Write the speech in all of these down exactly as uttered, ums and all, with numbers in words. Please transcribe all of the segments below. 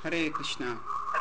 Hare Krishna.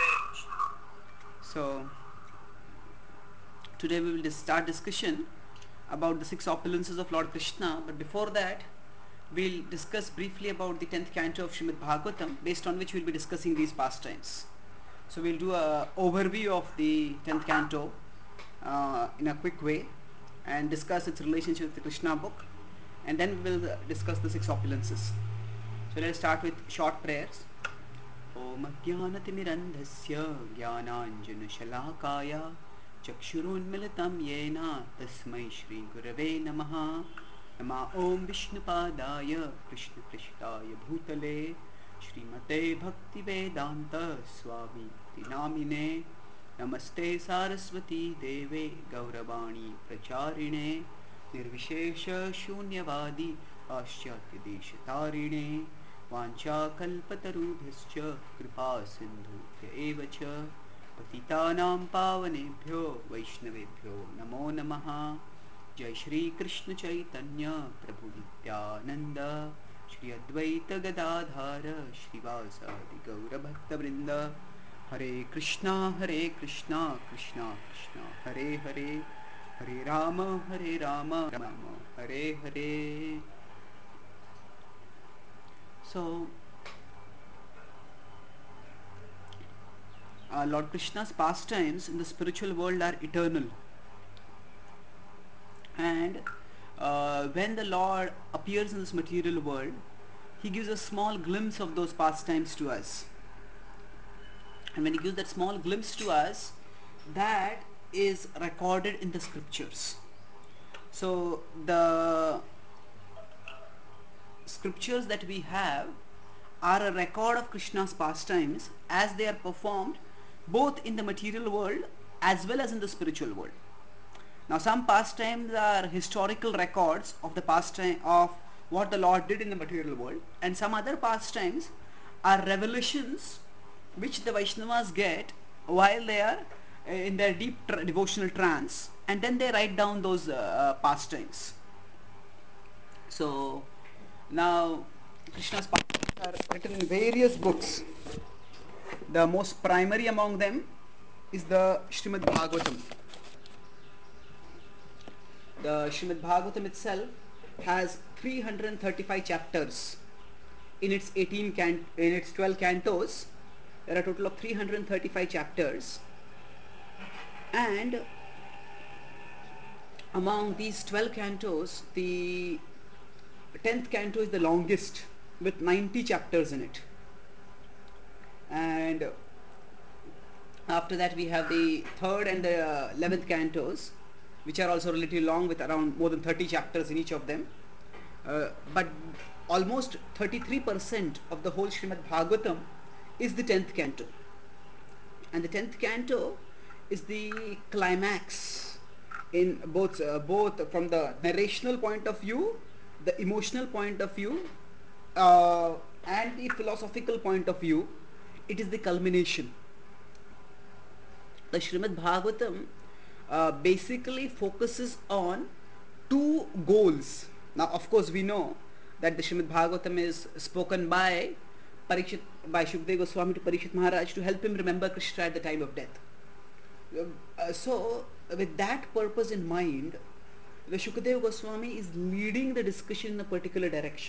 So, today we will dis- start discussion about the six opulences of Lord Krishna. But before that, we'll discuss briefly about the tenth canto of Srimad Bhagavatam, based on which we'll be discussing these pastimes. So, we'll do a overview of the tenth canto uh, in a quick way and discuss its relationship with the Krishna book, and then we will uh, discuss the six opulences. So, let's start with short prayers. ॐ अज्ञानतिमिरन्धस्य ज्ञानाञ्जनशलाकाय चक्षुरुन्मिलितं येन तस्मै श्रीगुरवे नमः नमः ॐ विष्णुपादाय कृष्णपृष्ठाय भूतले श्रीमते भक्तिवेदान्त स्वामीति नामिने नमस्ते सारस्वती देवे गौरवाणी प्रचारिणे निर्विशेष शून्यवादी पाश्चात्यदेशतारिणे वाञ्छाकल्पतरुभ्यश्च कृपा सिन्धुभ्य एव च पतितानां पावनेभ्यो वैष्णवेभ्यो नमो नमः। जय श्री कृष्ण चैतन्य प्रभु नित्यानंद श्री अद्वैत गदाधर श्रीवासादि गौरभक्तवृंद। हरे कृष्णा हरे कृष्णा कृष्णा कृष्णा हरे हरे हरे राम हरे Ram Ram Hare Hare. So, uh, Lord Krishna's pastimes in the spiritual world are eternal, and uh, when the Lord appears in this material world, he gives a small glimpse of those pastimes to us. And when he gives that small glimpse to us, that is recorded in the scriptures. So the scriptures that we have are a record of Krishna's pastimes as they are performed both in the material world as well as in the spiritual world. Now, some pastimes are historical records of the pastime of what the Lord did in the material world, and some other pastimes are revelations which the Vaishnavas get while they are uh, in their deep tra- devotional trance, and then they write down those uh, pastimes. So, now Krishna's pastimes are written in various books. The most primary among them is the Srimad Bhagavatam. The Srimad Bhagavatam itself has three hundred thirty-five chapters in its eighteen can in its twelve cantos. There are a total of three hundred thirty-five chapters, and among these twelve cantos, the tenth canto is the longest with ninety chapters in it. And after that, we have the third and the uh, eleventh cantos, which are also relatively long with around more than thirty chapters in each of them. Uh, but almost thirty-three percent of the whole Srimad Bhagavatam is the tenth canto. And the tenth canto is the climax in both, uh, both from the narrational point of view, the emotional point of view, uh, and the philosophical point of view. It is the culmination. The Srimad Bhagavatam uh, basically focuses on two goals. Now, of course, we know that the Srimad Bhagavatam is spoken by Parikshit, by Shukdev Goswami to Parikshit Maharaj to help him remember Krishna at the time of death. Uh, so, with that purpose in mind, the Shukdev Goswami is leading the discussion in a particular direction.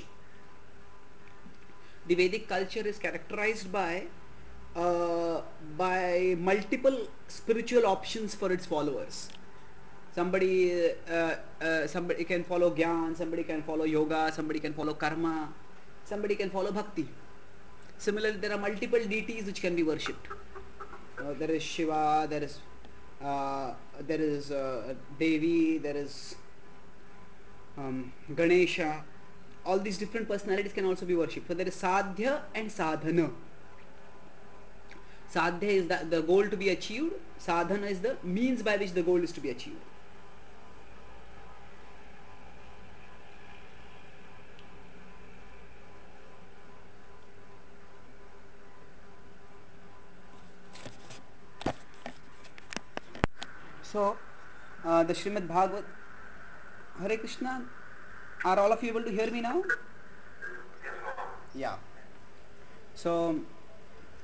The Vedic culture is characterized by uh, by multiple spiritual options for its followers. Somebody uh, uh, somebody can follow Gyan, somebody can follow yoga, somebody can follow karma, somebody can follow bhakti. Similarly, there are multiple deities which can be worshipped. Uh, there is Shiva, there is uh, there is uh, Devi, there is um, Ganesha. All these different personalities can also be worshipped. So there is Sadhya and Sadhana. Sadhya is the, the goal to be achieved. Sadhana is the means by which the goal is to be achieved. So, uh, the Srimad Bhagavat, Hare Krishna, are all of you able to hear me now? Yeah. So,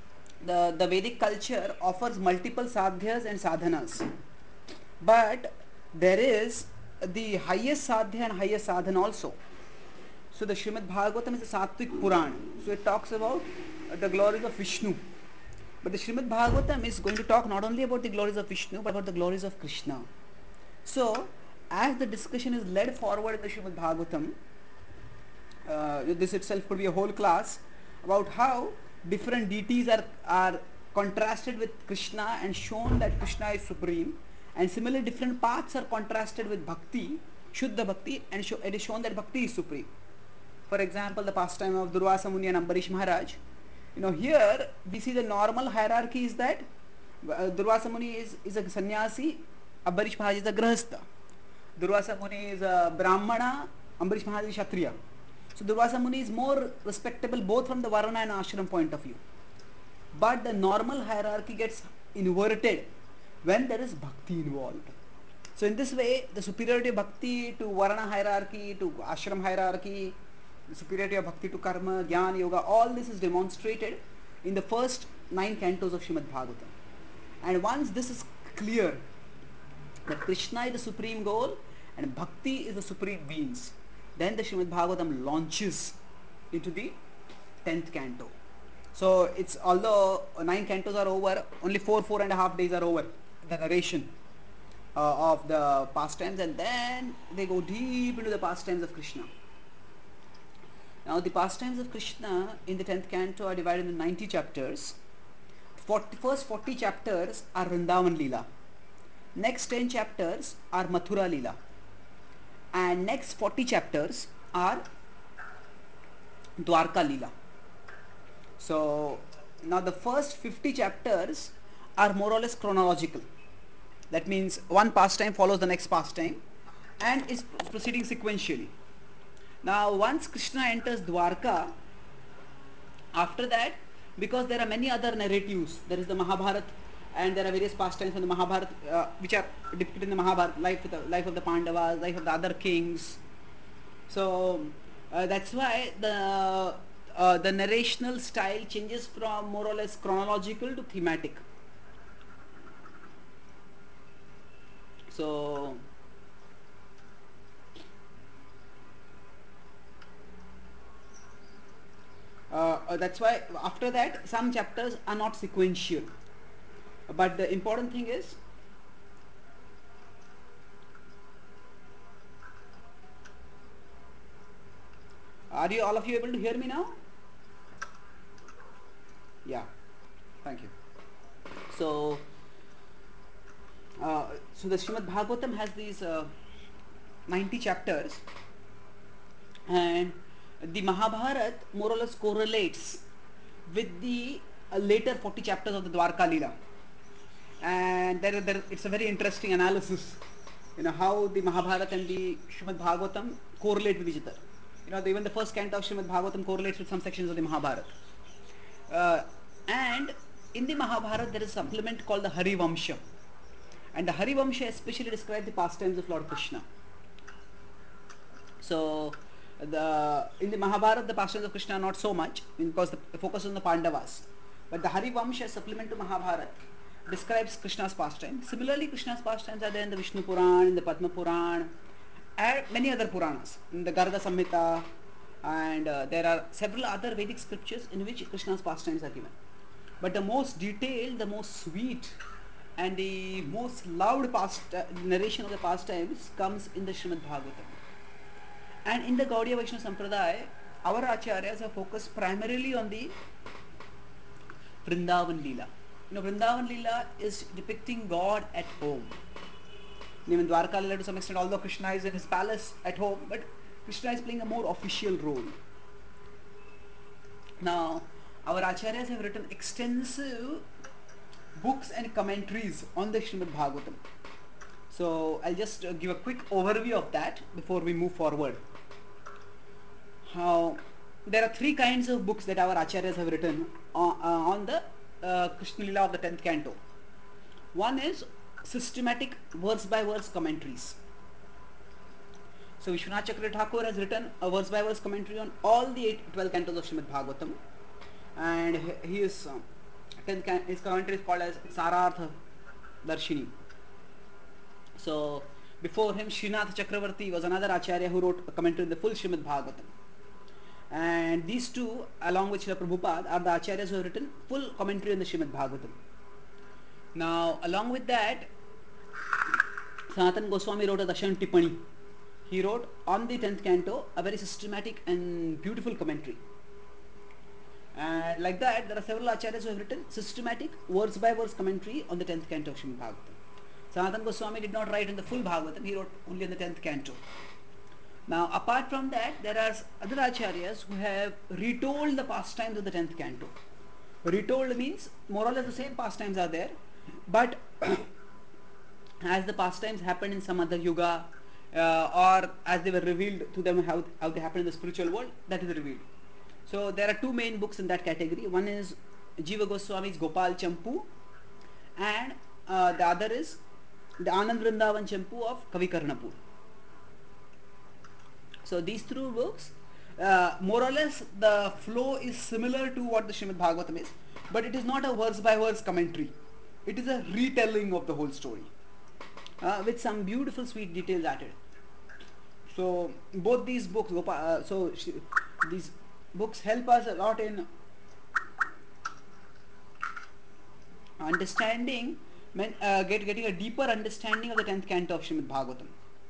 the, the Vedic culture offers multiple sadhyas and sadhanas, but there is the highest sadhya and highest sadhana also. So the Srimad Bhagavatam is a Sattvic Puran. So it talks about uh, the glories of Vishnu. But the Srimad Bhagavatam is going to talk not only about the glories of Vishnu but about the glories of Krishna. So as the discussion is led forward in the Srimad Bhagavatam, uh, this itself could be a whole class about how different deities are, are contrasted with Krishna and shown that Krishna is supreme, and similarly different paths are contrasted with Bhakti, Shuddha Bhakti, and show, it is shown that Bhakti is supreme. For example, the pastime of Durvasa Muni and Ambarish Maharaj. You know, here we see the normal hierarchy is that uh, Durvasa Muni is, is a sannyasi, Ambarish Maharaj is a grahastha. Durvasa Muni is a brahmana, Ambarish Maharaj is kshatriya. So Durvasa Muni is more respectable both from the varna and ashram point of view. But the normal hierarchy gets inverted when there is bhakti involved. So in this way, the superiority of bhakti to varna hierarchy, to ashram hierarchy, the superiority of bhakti to karma, jnana, yoga, all this is demonstrated in the first nine cantos of Srimad Bhagavatam. And once this is clear, that Krishna is the supreme goal and bhakti is the supreme means, then the Srimad Bhagavatam launches into the tenth canto. So it's, although nine cantos are over, only four, four and a half days are over in the narration uh, of the pastimes, and then they go deep into the pastimes of Krishna. Now the pastimes of Krishna in the tenth canto are divided into ninety chapters. forty, first forty chapters are Vrindavan Leela. Next ten chapters are Mathura Leela. And next forty chapters are Dwarka Leela. So now the first fifty chapters are more or less chronological. That means one pastime follows the next pastime and is proceeding sequentially. Now once Krishna enters Dwarka, after that, because there are many other narratives, there is the Mahabharata and there are various pastimes from the Mahabharata uh, which are depicted in the Mahabharata, life of the, life of the Pandavas, life of the other kings. So uh, that's why the uh, the narrational style changes from more or less chronological to thematic. So uh, uh, that's why after that some chapters are not sequential. But the important thing is, are you all of you able to hear me now? Yeah, thank you. So, uh, so the Srimad Bhagavatam has these uh, ninety chapters, and the Mahabharata more or less correlates with the uh, later forty chapters of the Dwarka Leela. And there, there, it's a very interesting analysis, you know, how the Mahabharata and the Srimad Bhagavatam correlate with each other. You know, the, even the first canto of Srimad Bhagavatam correlates with some sections of the Mahabharata. Uh, and in the Mahabharata there is a supplement called the Hari Vamsha. And the Hari Vamsha especially describes the pastimes of Lord Krishna. So, the in the Mahabharata the pastimes of Krishna are not so much, because the, the focus is on the Pandavas. But the Hari Vamsha, supplement to Mahabharata, describes Krishna's pastimes. Similarly, Krishna's pastimes are there in the Vishnu Puran, in the Padma Puran, and many other Puranas, in the Garga Samhita, and uh, there are several other Vedic scriptures in which Krishna's pastimes are given. But the most detailed, the most sweet, and the most loved past, uh, narration of the pastimes comes in the Srimad Bhagavatam. And in the Gaudiya Vaishnava Sampradaya, our acharyas have focused primarily on the Vrindavan Leela. You know, Vrindavan Leela is depicting God at home. Even Dwarka Leela to some extent, although Krishna is in his palace at home, but Krishna is playing a more official role. Now, our acharyas have written extensive books and commentaries on the Srimad Bhagavatam. So, I'll just uh, give a quick overview of that before we move forward. How there are three kinds of books that our acharyas have written on, uh, on the uh, Krishna Leela of the tenth canto. One is systematic verse by verse commentaries. So Vishwanath Chakravarti Thakur has written a verse by verse commentary on all the eight, twelve cantos of Srimad Bhagavatam, and he is uh, tenth can- his commentary is called as Sarartha Darshini. So before him, Srinath Chakravarti was another Acharya who wrote a commentary on the full Srimad Bhagavatam. And these two, along with Srila Prabhupada, are the Acharyas who have written full commentary on the Srimad Bhagavatam. Now, along with that, Sanatana Goswami wrote a Darshan Tippani. He wrote on the tenth canto a very systematic and beautiful commentary. And like that, there are several Acharyas who have written systematic, verse by verse commentary on the tenth canto of Srimad Bhagavatam. Sanatana Goswami did not write in the full Bhagavatam, he wrote only on the tenth canto. Now, apart from that, there are other Acharyas who have retold the pastimes of the tenth canto. Retold means more or less the same pastimes are there, but as the pastimes happened in some other yuga, uh, or as they were revealed to them how, how they happen in the spiritual world, that is revealed. So there are two main books in that category. One is Jiva Goswami's Gopal Champu, and uh, the other is the Anand Vrindavan Champu of Kavi Karnapur. So these two books, uh, more or less the flow is similar to what the Srimad Bhagavatam is, but it is not a verse by verse commentary. It is a retelling of the whole story, uh, with some beautiful sweet details added. So both these books, uh, so sh- these books help us a lot in understanding, uh, get, getting a deeper understanding of the tenth canto of Srimad Bhagavatam.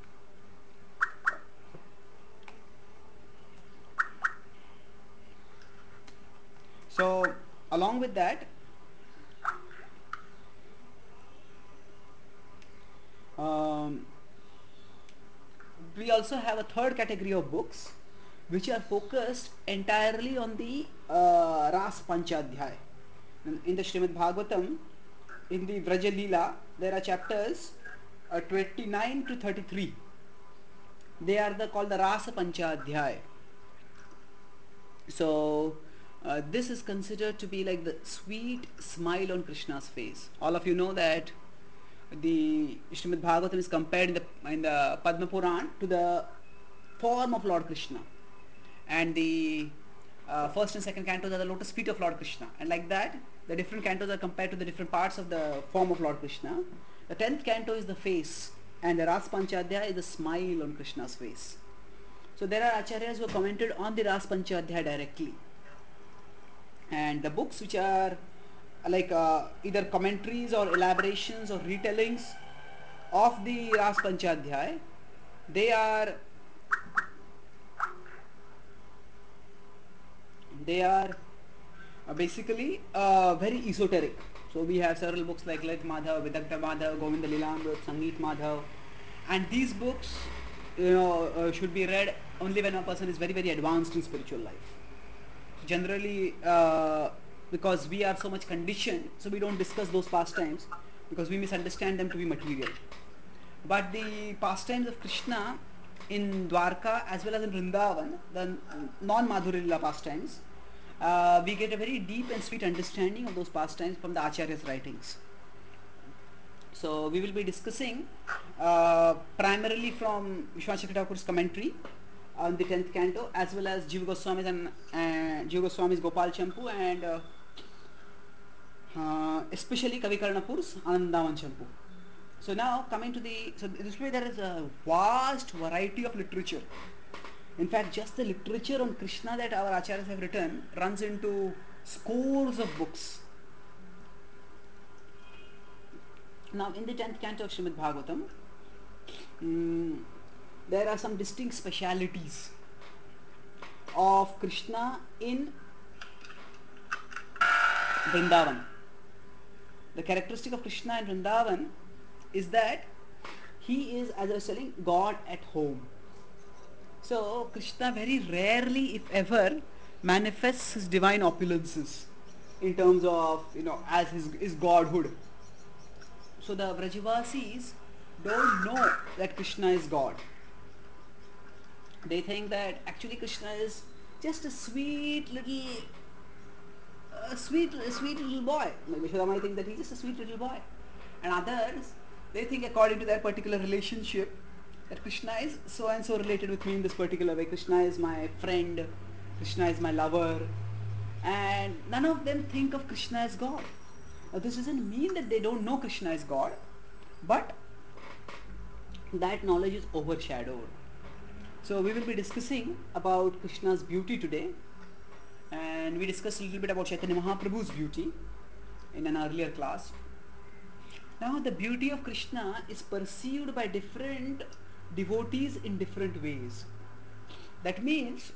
So along with that, um, we also have a third category of books which are focused entirely on the uh, Ras Panchadhyay. In, in the Srimad Bhagavatam, in the Vraja Leela, there are chapters uh, twenty-nine to thirty-three. They are the, called the Rasa Panchadhyay. So uh, this is considered to be like the sweet smile on Krishna's face. All of you know that the Srimad Bhagavatam is compared in the, in the Padma Puran to the form of Lord Krishna, and the uh, first and second cantos are the lotus feet of Lord Krishna, and like that the different cantos are compared to the different parts of the form of Lord Krishna. The tenth canto is the face, and the Ras Panchadhyay is the smile on Krishna's face. So there are acharyas who have commented on the Ras Panchadhyay directly, and the books which are like uh, either commentaries or elaborations or retellings of the Ras Panchadhyay, they are they are uh, basically uh, very esoteric. So we have several books like Lalit Madhav, Vidagdha Madhav, Govinda Lilamrit, Sangeet Madhav, and these books, you know, uh, should be read only when a person is very very advanced in spiritual life. Generally, uh, because we are so much conditioned, so we don't discuss those pastimes because we misunderstand them to be material. But the pastimes of Krishna in Dwarka as well as in Vrindavan, the non-Madhurya Leela pastimes, uh, we get a very deep and sweet understanding of those pastimes from the Acharya's writings. So we will be discussing uh, primarily from Vishwanath Thakur's commentary on the tenth canto, as well as Jiva Goswami's and uh, Jiva Goswami's Gopal Champu, and uh, uh, especially Kavi Karnapur's Anandavan Champu. So now coming to the, so this way there is a vast variety of literature. In fact, just the literature on Krishna that our acharyas have written runs into scores of books. Now in the tenth canto of Srimad Bhagavatam, um, there are some distinct specialities of Krishna in Vrindavan. The characteristic of Krishna in Vrindavan is that he is, as I was telling, God at home. So Krishna very rarely, if ever, manifests his divine opulences in terms of, you know, as his, his godhood. So the Vrajavasis don't know that Krishna is God. They think that actually Krishna is just a sweet little, a sweet, a sweet little boy. Vishwama might think that he's just a sweet little boy, and others, they think according to their particular relationship that Krishna is so and so related with me in this particular way. Krishna is my friend, Krishna is my lover, and none of them think of Krishna as God. Now, this doesn't mean that they don't know Krishna is God, but that knowledge is overshadowed. So we will be discussing about Krishna's beauty today, and we discussed a little bit about Chaitanya Mahaprabhu's beauty in an earlier class. Now the beauty of Krishna is perceived by different devotees in different ways. That means,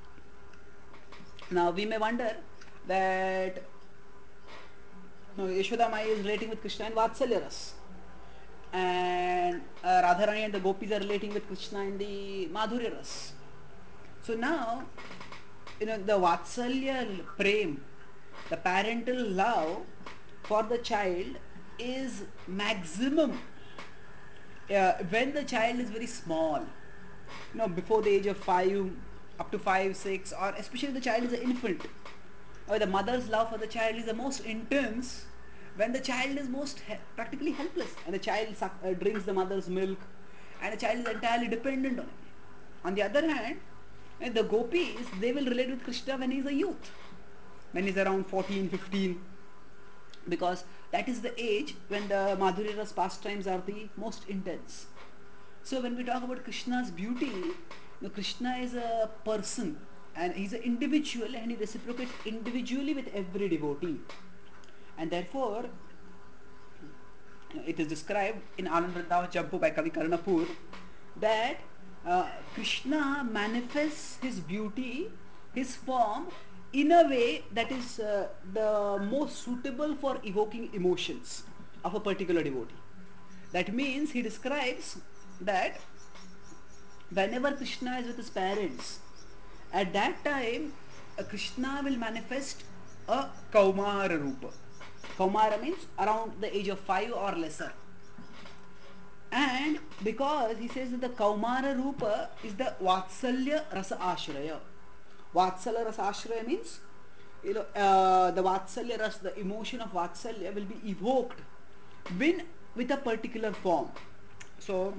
now we may wonder that no, Yashoda Mai is relating with Krishna in Vatsalya Ras, and uh, Radharani and the gopis are relating with Krishna in the Madhurya Ras. So now, you know, the Vatsalya Prem, the parental love for the child is maximum uh, when the child is very small, you know, before the age of five, up to five, six, or especially the child is an infant, or the mother's love for the child is the most intense when the child is most he- practically helpless, and the child suck, uh, drinks the mother's milk, and the child is entirely dependent on it. On the other hand, uh, the gopis, they will relate with Krishna when he is a youth, when he is around fourteen, fifteen, because that is the age when the Madhurya Ras pastimes are the most intense. So when we talk about Krishna's beauty, you know, Krishna is a person and he's an individual, and he reciprocates individually with every devotee. And therefore, you know, it is described in Anand Vrindavan Champu by Kavi Karnapur that uh, Krishna manifests his beauty, his form, in a way that is uh, the most suitable for evoking emotions of a particular devotee. That means he describes that whenever Krishna is with his parents, at that time uh, Krishna will manifest a Kaumara Rupa. Kaumara means around the age of five or lesser. And because he says that the Kaumara Rupa is the Vatsalya Rasa Ashraya. Vatsalya Rasa Ashraya means, you know, uh, the Vatsalya Ras, the emotion of Vatsalya will be evoked when with a particular form. So,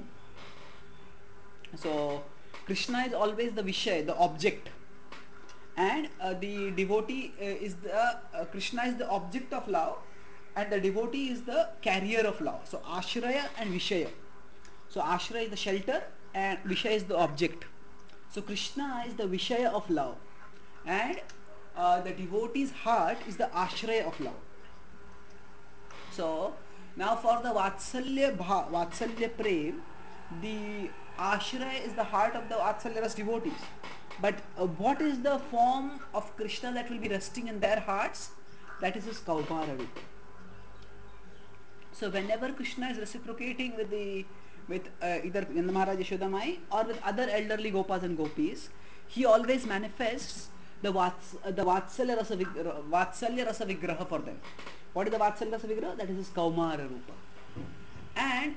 so Krishna is always the Vishay, the object, and uh, the devotee uh, is the uh, Krishna is the object of love, and the devotee is the carrier of love. So Ashraya and Vishaya. So Ashraya is the shelter and Vishaya is the object. So Krishna is the Vishaya of love, and uh, the devotee's heart is the Ashraya of love. So now for the Vatsalya Bha, Vatsalya Prem, the Ashraya is the heart of the Vatsalya Ras devotees. But uh, what is the form of Krishna that will be resting in their hearts? That is his Kaumara Rupa. So whenever Krishna is reciprocating with the with uh, either Nanda Maharaj Yashoda Mai or with other elderly Gopas and Gopis, he always manifests the Vats, uh, the Vatsalya Rasa, Vigra, Vatsalya Rasa Vigraha for them. What is the Vatsalya Rasa Vigraha? That is his Kaumara Rupa. And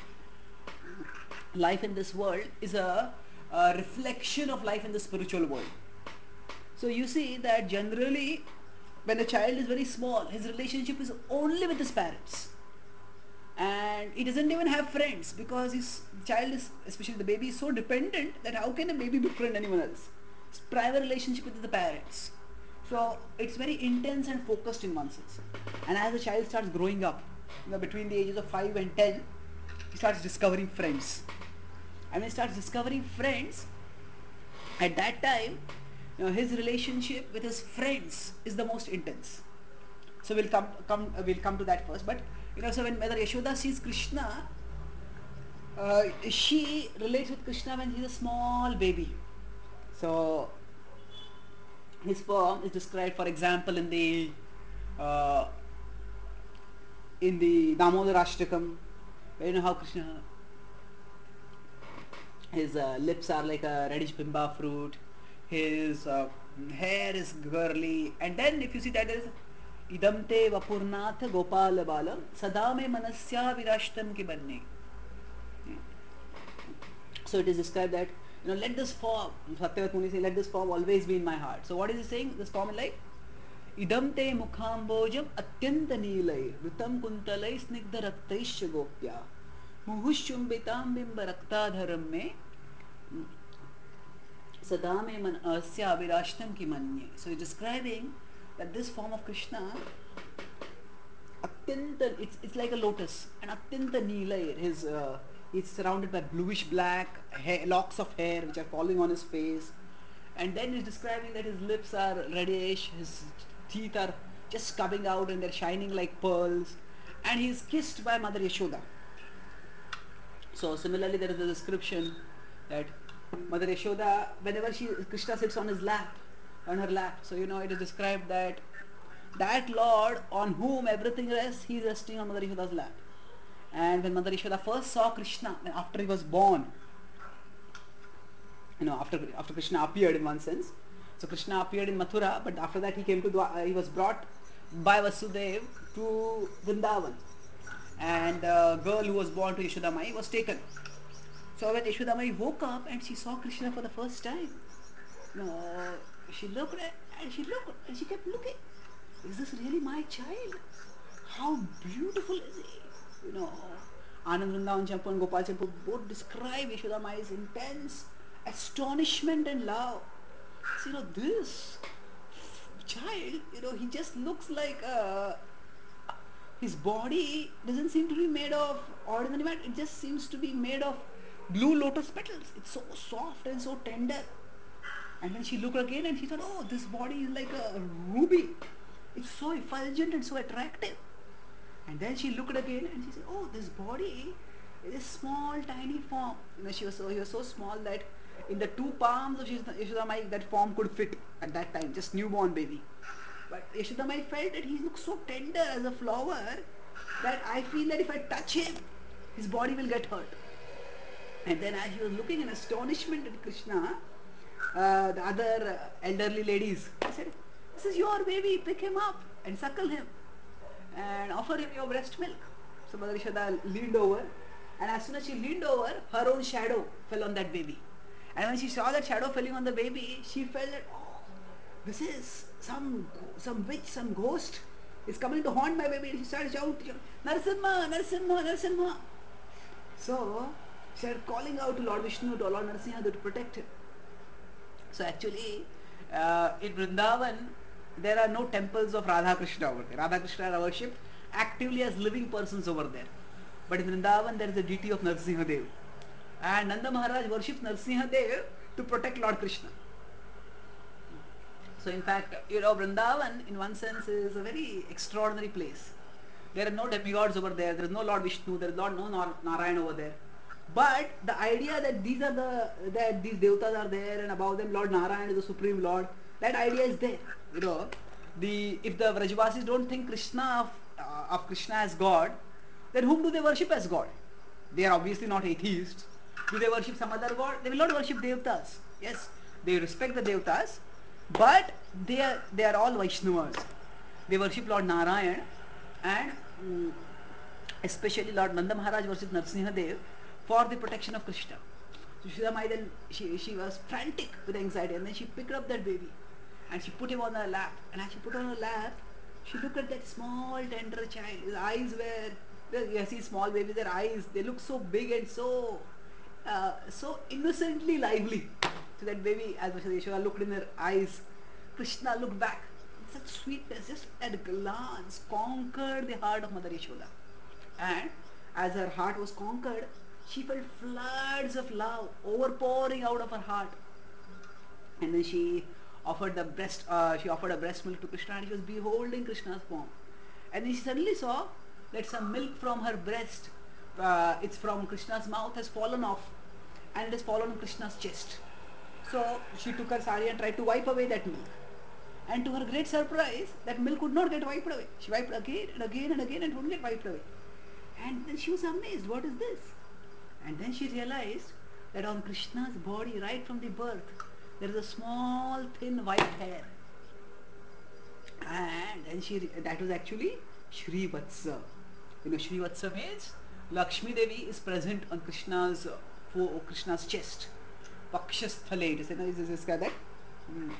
life in this world is a, a reflection of life in the spiritual world. So you see that generally when a child is very small, his relationship is only with his parents, and he doesn't even have friends because his child is, especially the baby, is so dependent that how can a baby befriend anyone else? It's private relationship with the parents. So it's very intense and focused in one sense. And as the child starts growing up, you know, between the ages of five and ten, he starts discovering friends. And when he starts discovering friends, at that time, you know, his relationship with his friends is the most intense. So we'll come come uh, we'll come to that first. But you know, so when Mother Yashoda sees Krishna, uh, she relates with Krishna when he's a small baby. So his form is described, for example, in the uh, in the Damodar Ashtakam. You know how Krishna, his uh, lips are like a reddish bimba fruit, his uh, hair is curly, and then if you see that there is idam te vapurnath gopal balam sada me manasya virashtam ki banne. So it is described that, you know, let this form, Satyavat Muni says, let this form always be in my heart. So what is he saying? This form is like idam te mukhambojam atyanta neelai ritam kuntalai snigdha raktaisya gopya muhushchumbitam bimba raktadharam me sadame man asya virashtam ki manye. So he's describing that this form of Krishna Atyanta, it's, it's like a lotus. And Atyanta Neela, his, uh, he's surrounded by bluish black hair, locks of hair which are falling on his face. And then he's describing that his lips are reddish, his teeth are just coming out and they're shining like pearls. And he's kissed by Mother Yashoda. So similarly, there is a description that Mother Yashoda, whenever she Krishna sits on his lap, on her lap, so you know it is described that that Lord on whom everything rests, he is resting on Mother Yashoda's lap. And when Mother Yashoda first saw Krishna, after he was born, you know, after after Krishna appeared in one sense, so Krishna appeared in Mathura, but after that he came to Dwa- uh, he was brought by Vasudev to Vrindavan, and the girl who was born to Yashoda Mai was taken. So when Yashoda Mai woke up and she saw Krishna for the first time, you know, she looked at, and she looked and she kept looking. Is this really my child? How beautiful is he? You know, Anand Vrindavan Champu and Gopal Champu both describe Yashoda Mai's intense astonishment and love. So, you know, this child, you know, he just looks like a, his body doesn't seem to be made of ordinary matter. It just seems to be made of blue lotus petals. It's so soft and so tender. And then she looked again and she thought, oh, this body is like a ruby. It's so effulgent and so attractive. And then she looked again and she said, oh, this body is a small, tiny form. You know, she was so, he was so small that in the two palms of Yashoda Mai, that form could fit at that time, just newborn baby. But Yashoda Mai felt that he looks so tender as a flower that I feel that if I touch him, his body will get hurt. And then as she was looking in astonishment at Krishna, uh, the other uh, elderly ladies said, this is your baby, pick him up and suckle him and offer him your breast milk. So Mother Yashoda leaned over, and as soon as she leaned over, her own shadow fell on that baby. And when she saw that shadow falling on the baby, she felt that, oh, this is some some witch, some ghost is coming to haunt my baby. And she started shouting, Narasimha, Narasimha, Narasimha. So she started calling out to Lord Vishnu, to Lord Narasimha to protect him. So actually, uh, in Vrindavan, there are no temples of Radha Krishna over there. Radha Krishna are worshipped actively as living persons over there. But in Vrindavan, there is a deity of Narsimha Dev. And Nanda Maharaj worships Narsimha Dev to protect Lord Krishna. So in fact, you know, Vrindavan in one sense is a very extraordinary place. There are no demigods over there, there is no Lord Vishnu, there is Lord no Narayan over there. But the idea that these are the that these devatas are there and above them Lord Narayan is the supreme Lord, that idea is there. You know, the if the Vrajvasis don't think Krishna of, uh, of Krishna as God, then whom do they worship as God? They are obviously not atheists. Do they worship some other god? They will not worship devatas. Yes, they respect the devatas, but they are they are all Vaishnavas. They worship Lord Narayan, and um, especially Lord Nanda Maharaj worships Narsimha Dev for the protection of Krishna. So Yashoda Mai then she, she was frantic with anxiety, and then she picked up that baby and she put him on her lap. And as she put on her lap, she looked at that small tender child. His eyes were, you see small babies, their eyes, they look so big and so uh, so innocently lively. So that baby, as Yashoda looked in her eyes, Krishna looked back. Such sweetness, just at a glance, conquered the heart of Mother Yashoda. And as her heart was conquered, she felt floods of love overpouring out of her heart. And then she offered the breast, uh, she offered a breast milk to Krishna, and she was beholding Krishna's form. And then she suddenly saw that some milk from her breast, uh, it's from Krishna's mouth, has fallen off, and it has fallen on Krishna's chest. So she took her sari and tried to wipe away that milk. And to her great surprise, that milk could not get wiped away. She wiped again and again and again and wouldn't get wiped away. And then she was amazed, what is this? And then she realized that on Krishna's body, right from the birth, there is a small thin white hair. And then she, that was actually Shri Vatsa. You know, Shri Vatsa means Lakshmi Devi is present on Krishna's, uh, for Krishna's chest. Pakshasthale, it is, is this guy that? Hmm.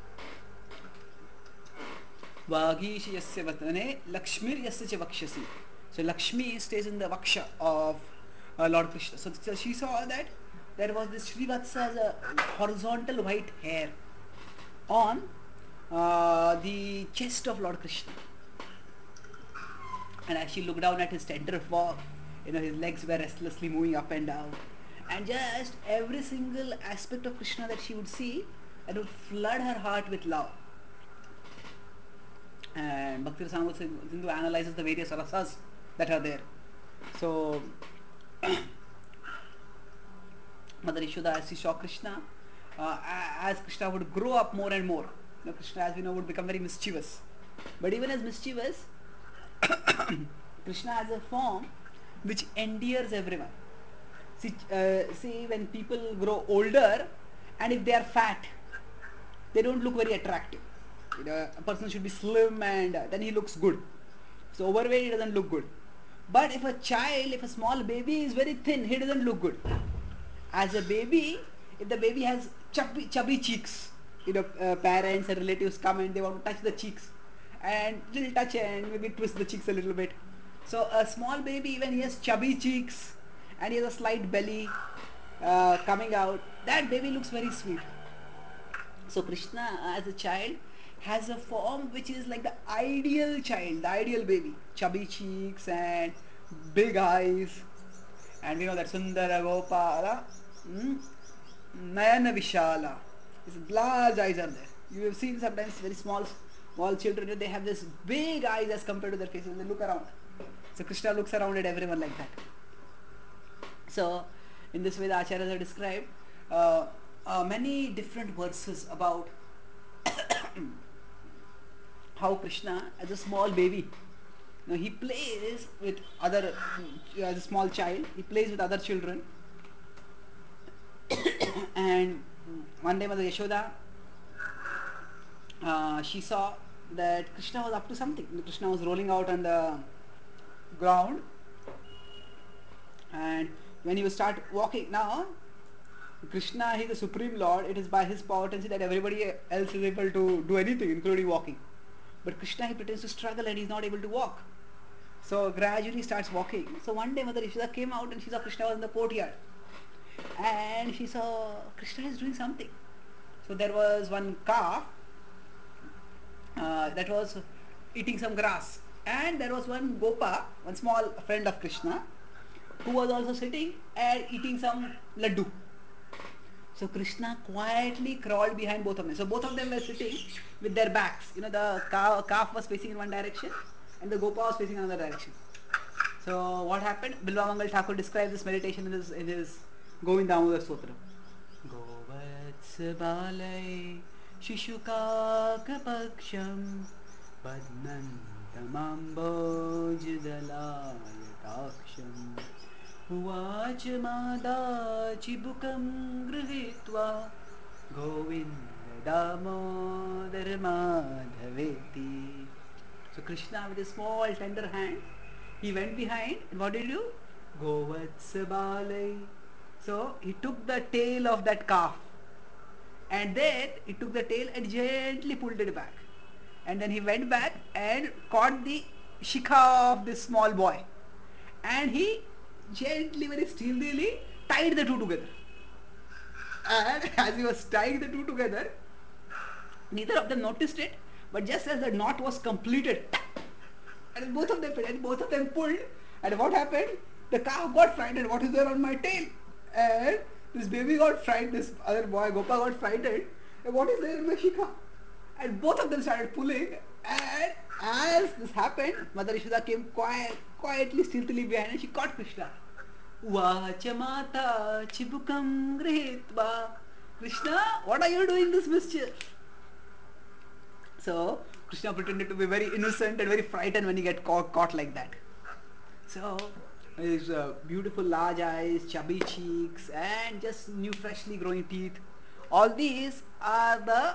Vagish yasya vatane, Lakshmir yasya cha vakshasi. So Lakshmi stays in the vaksha of uh, Lord Krishna. So, so she saw that there was this Srivatsa as a horizontal white hair on uh, the chest of Lord Krishna. And as she looked down at his tender form, you know, his legs were restlessly moving up and down. And just every single aspect of Krishna that she would see, it would flood her heart with love. And Bhakti Rasamrita Sindhu analyzes the various rasas that are there. So, Mother Yashoda, as she saw Krishna, uh, as Krishna would grow up more and more, you know, Krishna, as we know, would become very mischievous. But even as mischievous, Krishna has a form which endears everyone. See, uh, see, when people grow older, and if they are fat, they don't look very attractive. You know, a person should be slim, and uh, then he looks good. So overweight, he doesn't look good. But if a child, if a small baby is very thin, he doesn't look good. As a baby, if the baby has chubby, chubby cheeks, you know, uh, parents and relatives come and they want to touch the cheeks, and little touch and maybe twist the cheeks a little bit. So a small baby, when he has chubby cheeks and he has a slight belly uh, coming out, that baby looks very sweet. So Krishna, as a child, has a form which is like the ideal child, the ideal baby. Chubby cheeks and big eyes. And we know that Sundara Gopala, mm, Nayana Vishala. His large eyes are there. You have seen sometimes very small, small children, they have this big eyes as compared to their faces. They look around. So Krishna looks around at everyone like that. So, in this way, the Acharyas have described uh, uh, many different verses about how Krishna, as a small baby, you know, he plays with other, as a small child, he plays with other children. And one day, Mother Yashoda, uh, she saw that Krishna was up to something. Krishna was rolling out on the ground, and when he would start walking, now Krishna, he is the Supreme Lord. It is by his potency that everybody else is able to do anything, including walking. But Krishna, he pretends to struggle and he's not able to walk. So gradually he starts walking. So one day Mother Yashoda came out and she saw Krishna was in the courtyard. And she saw Krishna is doing something. So there was one calf uh, that was eating some grass. And there was one Gopa, one small friend of Krishna, who was also sitting and eating some laddu. So Krishna quietly crawled behind both of them. So both of them were sitting with their backs. You know, the calf, calf was facing in one direction and the Gopa was facing another direction. So what happened? Bilvamangal Thakur describes this meditation in his, in his Govind Damodar Stotra. Govats balai shishukakapaksham padnantamambojdalayakaksham उवाच मादा चिबुकं गृहीत्वा Govind Damodar माधवेति. So Krishna, with a small tender hand, he went behind and what did he do? Govatsa balai. So he took the tail of that calf and then he took the tail and gently pulled it back. And then he went back and caught the shikha of this small boy. And he gently, very stealthily tied the two together. And as he was tying the two together, neither of them noticed it, but just as the knot was completed, and both of them and both of them pulled, and what happened? The calf got frightened. What is there on my tail? And this baby got frightened. This other boy, Gopa, got frightened. And what is there in my shikha? And both of them started pulling. And as this happened, Mother Yashoda came quiet, quietly, stealthily behind, and she caught Krishna. Vacha mata chibukam grihitva. Krishna, what are you doing this mischief? So Krishna pretended to be very innocent and very frightened when he get caught, caught like that. So his uh, beautiful large eyes, chubby cheeks, and just new freshly growing teeth. All these are the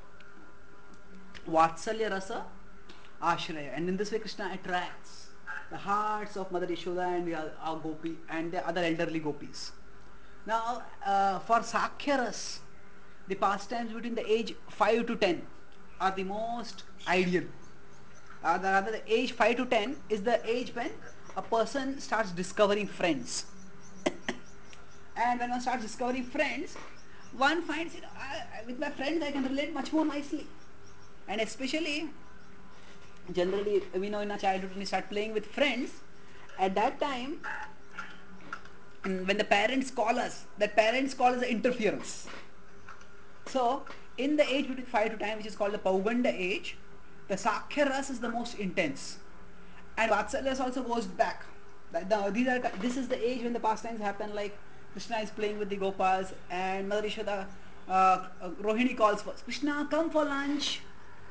Vatsalya Rasa Ashraya, and in this way Krishna attracts the hearts of Mother Yashoda and the uh, Gopi and the other elderly gopis. Now, uh, for Sakhyaras, the pastimes between the age five to ten are the most ideal. Uh, the, rather, the age five to ten is the age when a person starts discovering friends. And when one starts discovering friends, one finds, you know, I, with my friends I can relate much more nicely. And especially generally we know in our childhood when we start playing with friends, at that time, and when the parents call us, that parents call is interference. So in the age between five to ten, which is called the Pauganda age, the Sakhya ras is the most intense, and Vatsalya also goes back. The, the, these are this is the age when the pastimes happen, like Krishna is playing with the Gopas and Mother Yashoda, uh, uh, Rohini calls for Krishna, come for lunch.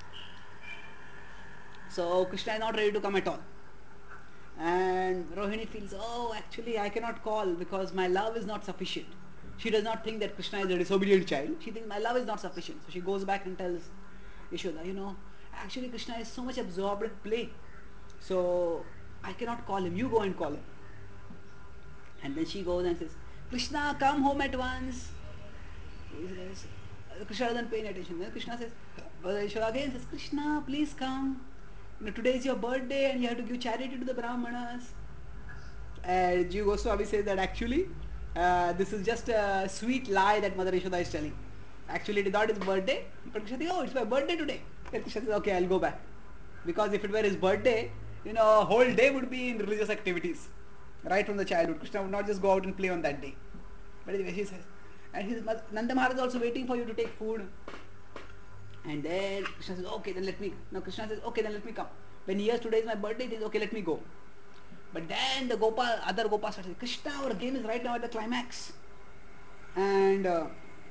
So Krishna is not ready to come at all. And Rohini feels, oh, actually I cannot call because my love is not sufficient. She does not think that Krishna is a disobedient child. She thinks my love is not sufficient. So she goes back and tells Yashoda, you know, actually Krishna is so much absorbed in play. So I cannot call him. You go and call him. And then she goes and says, Krishna, come home at once. He says, Krishna doesn't pay any attention. Then Krishna says, Mother Yashoda again says, Krishna, please come. You know, today is your birthday and you have to give charity to the Brahmanas. And Jiva Goswami says that actually uh, this is just a sweet lie that Mother Yashoda is telling. Actually it is not his birthday, but Krishna says, oh, it's my birthday today. Then Krishna says, okay, I'll go back. Because if it were his birthday, you know, whole day would be in religious activities. Right from the childhood. Krishna would not just go out and play on that day. But anyway, he says, and his mother, Nanda Maharaj is also waiting for you to take food. And then Krishna says, okay, then let me, no, Krishna says, okay, then let me come. When he hears today is my birthday, he says, okay, let me go. But then the Gopal, other Gopal started saying, Krishna, our game is right now at the climax. And uh,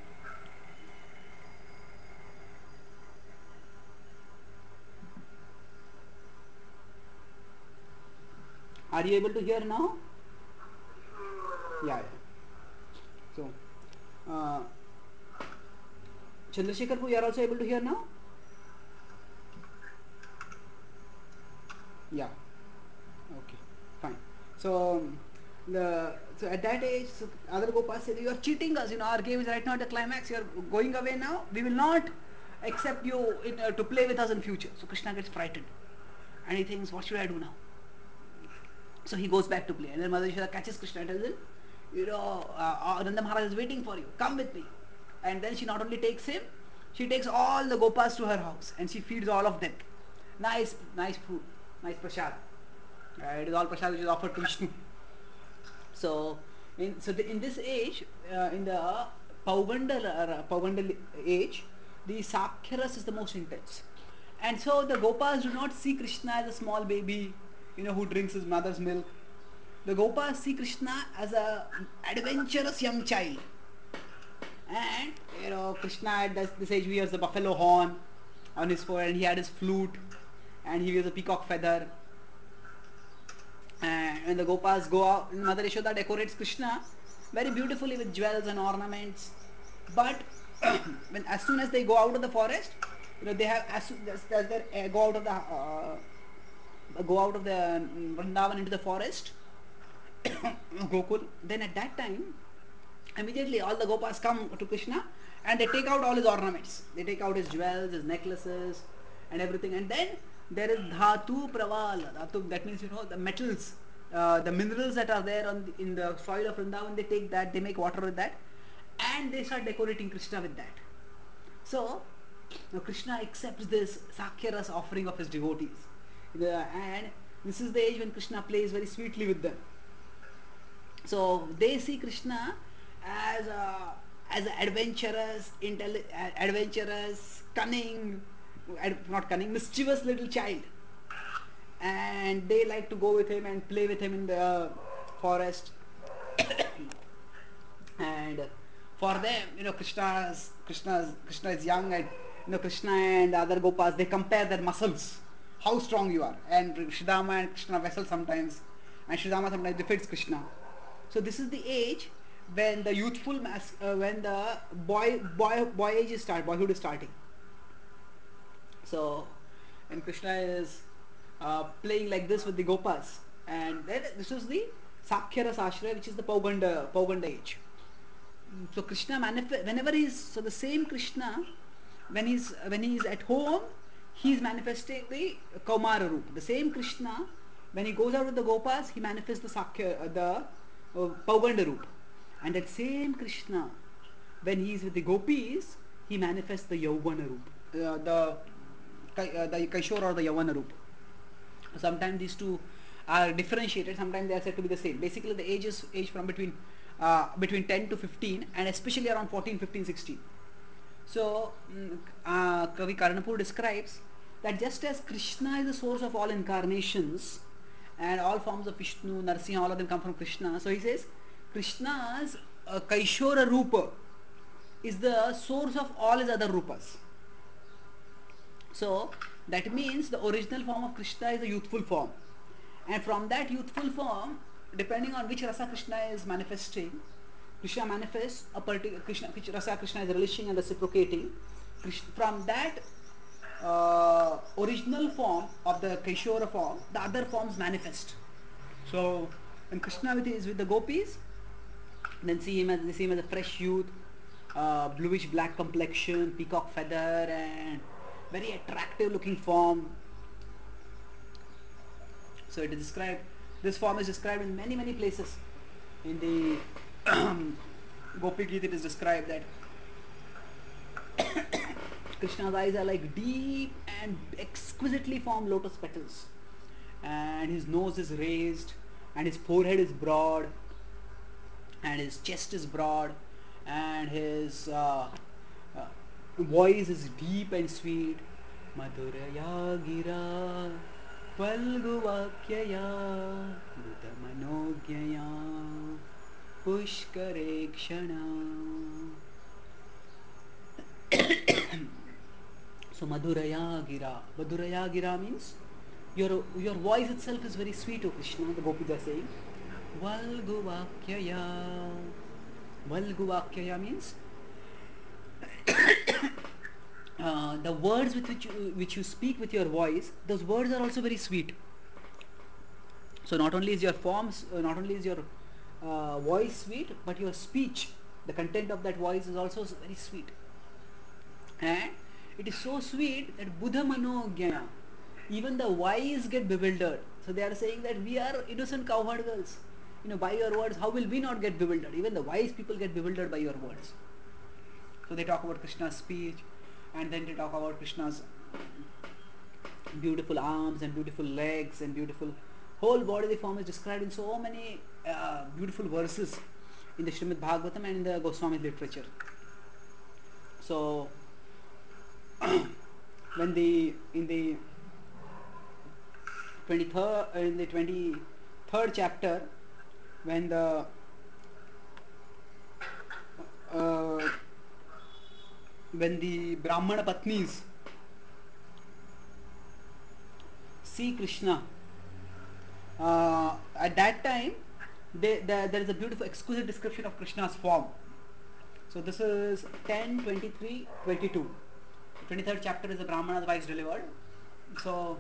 are you able to hear now? Yeah, yeah. So, uh, Chandrasekhar, you are also able to hear now? Yeah. Okay, fine. So, um, the so at that age, so other Gopal said, you are cheating us. You know, our game is right now at the climax. You are going away now. We will not accept you in, uh, to play with us in future. So Krishna gets frightened, and he thinks, what should I do now? So he goes back to play, and then Mother Yashoda catches Krishna and tells him, you know, uh, uh, Nanda Maharaj is waiting for you. Come with me. And then she not only takes him, she takes all the Gopas to her house, and she feeds all of them. Nice, nice food, nice prasad. Uh, it is all prasad which is offered to Vishnu. So, in so the, in this age, uh, in the Pauganda uh, Pauganda age, the Sakhyaras is the most intense, and so the Gopas do not see Krishna as a small baby, you know, who drinks his mother's milk. The Gopas see Krishna as a adventurous young child, and you know, Krishna at this, this age wears the buffalo horn on his forehead, and he had his flute, and he wears a peacock feather. And when the Gopas go out, Mother Yashoda decorates Krishna very beautifully with jewels and ornaments. But when as soon as they go out of the forest, you know, they have as soon as, as they uh, go out of the uh, go out of the um, Vrindavan into the forest, Gokul. Then at that time, immediately all the Gopas come to Krishna and they take out all his ornaments. They take out his jewels, his necklaces, and everything. And then there is dhatu praval. Dhatu, that means, you know, the metals, uh, the minerals that are there on the, in the soil of Vrindavan. They take that, they make water with that, and they start decorating Krishna with that. So now Krishna accepts this Sakhyaras offering of his devotees. The, and this is the age when Krishna plays very sweetly with them. So they see Krishna as a, as an adventurous, intelli- adventurous, cunning, not cunning, mischievous little child, and they like to go with him and play with him in the forest. And for them, you know, Krishna's Krishna's Krishna is young, and you know, Krishna and other Gopas, they compare their muscles, how strong you are. And Sridhama and Krishna wrestle sometimes, and Sridhama sometimes defeats Krishna. So this is the age when the youthful mass, uh, when the boy boy boy age is start, boyhood is starting. So, and Krishna is uh, playing like this with the Gopas, and then this is the Sakhyara Sashra, which is the Pauganda Pauganda age. So Krishna manifest whenever he's so the same Krishna when he's when he's at home, he's manifesting the Kaumara roop. The same Krishna when he goes out with the Gopas, he manifests the Sakya, uh, the uh, Pauganda roop. And that same Krishna when he is with the Gopis, he manifests the Yauvana roop, uh, the uh, the Kaishor or the Yavana roop. Sometimes these two are differentiated, sometimes they are said to be the same. Basically the age is age from between uh, between ten to fifteen, and especially around fourteen, fifteen, sixteen. So mm, uh, Kavi Karnapur describes that just as Krishna is the source of all incarnations and all forms of Vishnu, Narsimha, all of them come from Krishna. So he says Krishna's uh, Kaishora Rupa is the source of all his other Rupas. So that means the original form of Krishna is a youthful form, and from that youthful form, depending on which rasa Krishna is manifesting, Krishna manifests a particular Krishna, which rasa Krishna is relishing and reciprocating. Krishna, from that uh, original form of the Kaishora form, the other forms manifest. So when Krishna with is with the gopis, then see him as they see him as a fresh youth, uh, bluish black complexion, peacock feather, and very attractive looking form. So it is described. This form is described in many many places. In the Gopi Gita, it is described that Krishna's eyes are like deep and exquisitely formed lotus petals, and his nose is raised, and his forehead is broad, and his chest is broad, and his uh, uh, voice is deep and sweet. Madhuraya gira Valguvakyaya Buddhamanogyaya Pushkare Kshana. So Madhuraya gira. Madhuraya gira means your your voice itself is very sweet, O Krishna, the gopis are saying. Valguvakyaya. Valguvakyaya means uh, the words with which you, which you speak with your voice, those words are also very sweet. So not only is your forms, uh, not only is your uh, voice sweet, but your speech, the content of that voice is also very sweet. And it is so sweet that Buddha Manogyaya, even the wise get bewildered. So they are saying that we are innocent cowherd girls. You know, by your words, how will we not get bewildered? Even the wise people get bewildered by your words. So they talk about Krishna's speech, and then they talk about Krishna's beautiful arms and beautiful legs and beautiful whole bodily form is described in so many uh, beautiful verses in the Srimad Bhagavatam and in the Goswami literature. So when the in the twenty-third uh, in the twenty-third chapter, when the uh, when the Brahmana Patnis see Krishna, uh, at that time they, they, there is a beautiful exquisite description of Krishna's form. So this is ten, twenty-three, twenty-two. twenty-third chapter is the Brahmana's wives delivered. So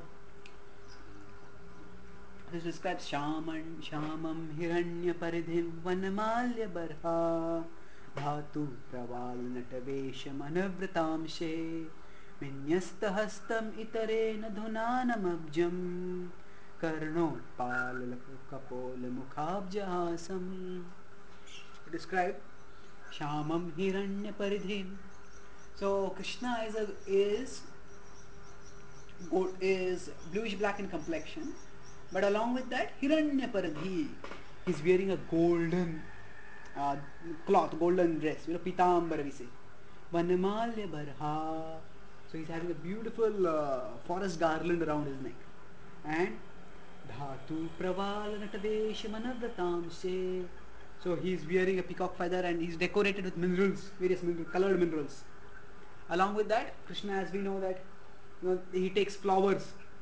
this describes Shaman, Shamam, Hiranya Paridhim, Vanamalya Barha, Dhatu Praval Natavesha Manavratamshe, Minyasta Hastam Itarena Dhunanam Abjam, Karno Pal Kapol Mukhabjahasam. Describe Shamam Hiranya Paridhim. So Krishna is a, is gold, is bluish black in complexion, but along with that Hiranyaparadhi, he's wearing a golden uh, cloth, golden dress, you know, pitambara we say. Vanamalya Barha, so he's having a beautiful uh, forest garland around his neck, and Dhatu Praval Natadesha Manavratamse. So he's wearing a peacock feather and he's decorated with minerals, various mineral, colored minerals. Along with that, Krishna, as we know that, you know, he takes flowers,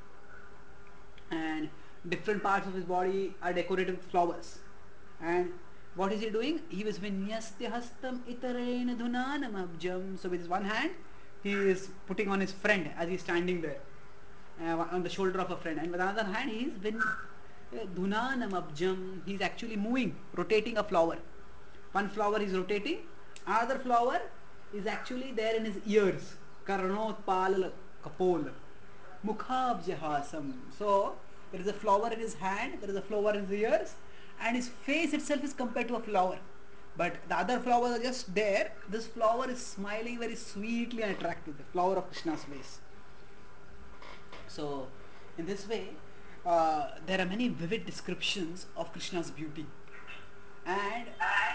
and different parts of his body are decorated with flowers. And what is he doing? He was vinyastya hastam itarena dhunanam abjam. So with his one hand, he is putting on his friend as he's standing there, uh, on the shoulder of a friend, and with another hand he is vin dhunanam abjam. He is actually moving, rotating a flower. One flower is rotating, another flower is actually there in his ears. Karnotpal kapol mukhabjahasam. So there is a flower in his hand, there is a flower in his ears, and his face itself is compared to a flower. But the other flowers are just there. This flower is smiling very sweetly and attractive, the flower of Krishna's face. So in this way, uh, there are many vivid descriptions of Krishna's beauty. And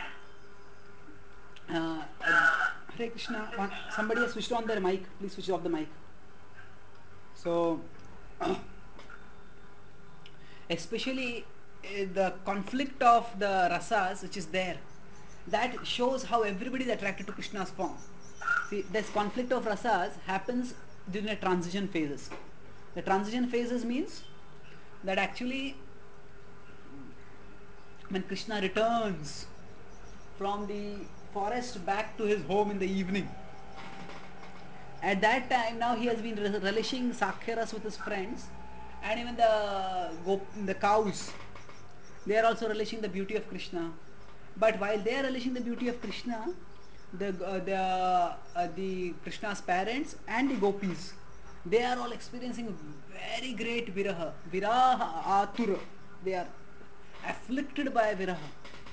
uh, uh, Hare Krishna, one, somebody has switched on their mic. Please switch off the mic. So, especially uh, the conflict of the rasas which is there, that shows how everybody is attracted to Krishna's form. See, this conflict of rasas happens during the transition phases. The transition phases means that actually when Krishna returns from the forest back to his home in the evening, at that time now he has been relishing Sakyaras with his friends, and even the go- the cows, they are also relishing the beauty of Krishna. But while they are relishing the beauty of Krishna, the uh, the uh, the Krishna's parents and the gopis, they are all experiencing very great viraha, viraha atura. They are afflicted by viraha.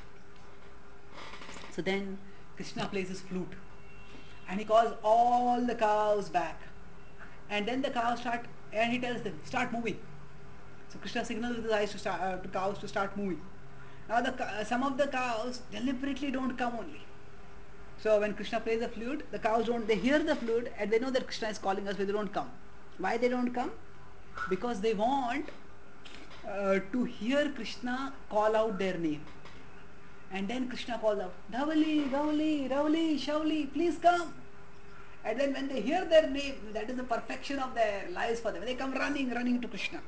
So then Krishna plays his flute and he calls all the cows back, and then the cows start, and he tells them start moving. So Krishna signals with his eyes to, start, uh, to cows to start moving. Now the uh, some of the cows deliberately don't come only. So when Krishna plays the flute, the cows don't, they hear the flute and they know that Krishna is calling us, but they don't come. Why they don't come? Because they want uh, to hear Krishna call out their name. And then Krishna calls out, Dhavali, Gauli, Ravali, Shauli, please come. And then when they hear their name, that is the perfection of their lives for them. They come running, running to Krishna.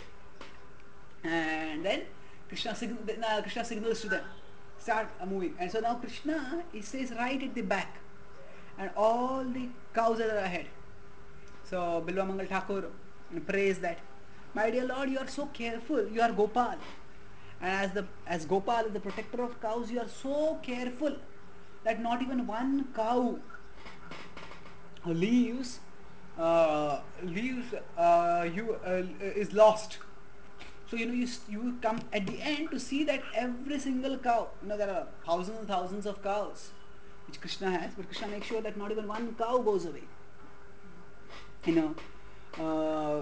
And then Krishna, sign- uh, Krishna signals to them, start uh, moving. And so now Krishna, he stays right at the back. And all the cows are ahead. So Bilwa Mangal Thakur prays that, my dear Lord, you are so careful. You are Gopal. And as the as Gopal is the protector of cows, you are so careful that not even one cow leaves uh, leaves uh, you uh, is lost. So you know you you come at the end to see that every single cow, you know there are thousands and thousands of cows which Krishna has, but Krishna makes sure that not even one cow goes away. You know, uh,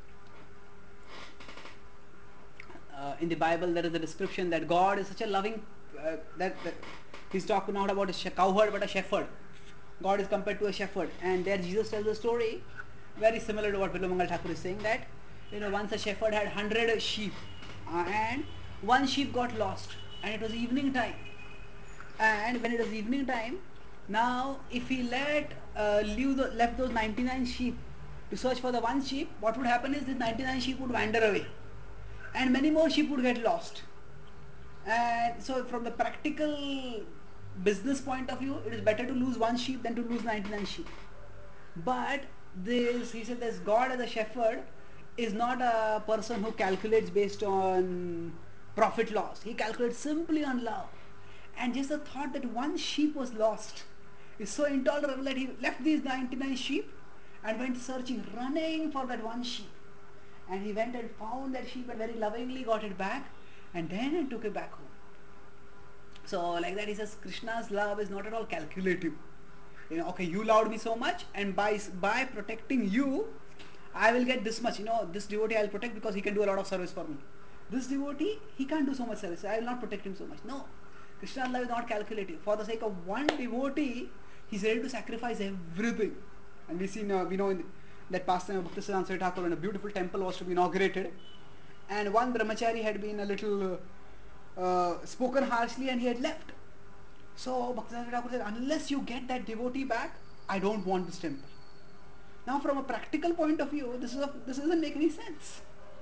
uh, in the Bible there is a description that God is such a loving uh, that, that he's talking not about a sh- cowherd but a shepherd. God is compared to a shepherd, and there Jesus tells a story very similar to what Bilomangal Thakur is saying, that you know once a shepherd had hundred sheep uh, and one sheep got lost, and it was evening time, and when it was evening time, now if he let uh, leave the, left those ninety-nine sheep to search for the one sheep, what would happen is this ninety-nine sheep would wander away and many more sheep would get lost. And so from the practical business point of view, it is better to lose one sheep than to lose ninety-nine sheep. But this, he said, this God as a shepherd is not a person who calculates based on profit loss. He calculates simply on love. And just the thought that one sheep was lost is so intolerable that he left these ninety-nine sheep and went searching, running for that one sheep. And he went and found that sheep and very lovingly got it back, and then took it back home. So like that he says Krishna's love is not at all calculative. You know, okay, you loved me so much, and by by protecting you, I will get this much. You know, this devotee I'll protect because he can do a lot of service for me. This devotee, he can't do so much service, so I will not protect him so much. No, Krishna's love is not calculative. For the sake of one devotee, he's ready to sacrifice everything. And we see, uh, we know in the, that pastime of Bhaktisiddhanta Saraswati Thakur, when a beautiful temple was to be inaugurated, and one brahmachari had been a little uh, uh, spoken harshly, and he had left. So Bhaktisiddhanta Thakur said, unless you get that devotee back, I don't want this temple. Now from a practical point of view, this, is a, this doesn't make any sense.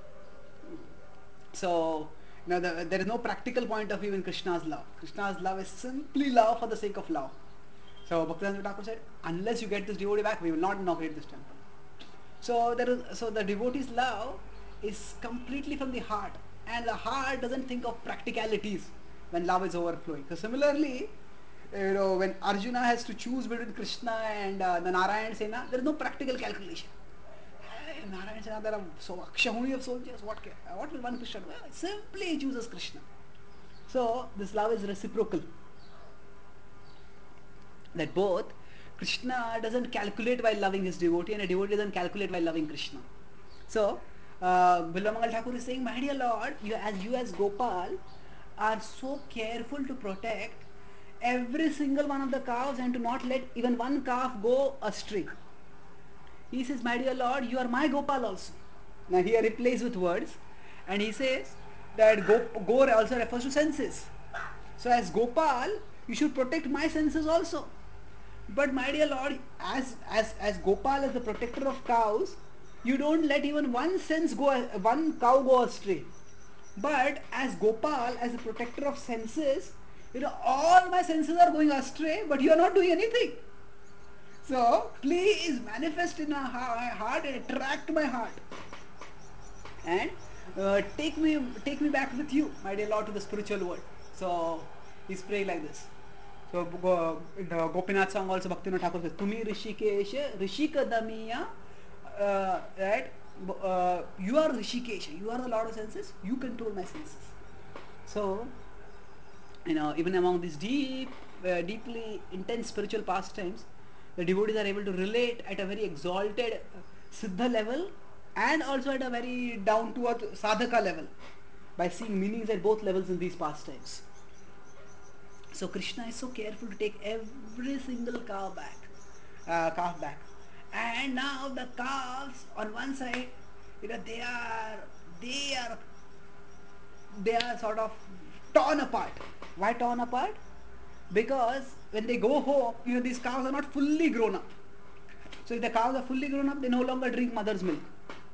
So, you know, the, there is no practical point of view in Krishna's love. Krishna's love is simply love for the sake of love. So Bhaktisiddhanta Thakur said, unless you get this devotee back, we will not inaugurate this temple. So there is, so the devotee's love is completely from the heart, and the heart doesn't think of practicalities when love is overflowing. So similarly, you know, when Arjuna has to choose between Krishna and uh, the Narayan Sena, there is no practical calculation. Hey, Narayan Sena, there are so Akshahuni of soldiers. What what will one Krishna do? Well, simply chooses Krishna. So this love is reciprocal. That both Krishna doesn't calculate while loving his devotee, and a devotee doesn't calculate while loving Krishna. So uh, Bilamangal Thakur is saying, my dear Lord, you as you as Gopal are so careful to protect every single one of the calves and to not let even one calf go astray. He says, my dear Lord, you are my Gopal also. Now here he plays with words and he says that Go, Go also refers to senses. So as Gopal, you should protect my senses also. But my dear Lord, as, as, as Gopal is the protector of cows, you don't let even one sense go, one cow go astray. But as Gopal, as the protector of senses, you know, all my senses are going astray, but you are not doing anything. So please manifest in my heart and attract my heart, and uh, take me take me back with you, my dear Lord, to the spiritual world. So he's praying like this. So go, in the Gopinath song also Bhaktivinoda Thakur says, Tumi Rishikesha Rishika Damiya, uh, right? Uh, you are Rishikesha, you are the Lord of senses, you control my senses. So, you know, even among these deep, uh, deeply intense spiritual pastimes, the devotees are able to relate at a very exalted uh, siddha level and also at a very down to earth sadhaka level by seeing meanings at both levels in these pastimes. So Krishna is so careful to take every single cow back, uh, calf back, and now the calves on one side, you know, they are they are they are sort of torn apart. Why torn apart? Because when they go home, you know, these cows are not fully grown up. So if the cows are fully grown up, they no longer drink mother's milk.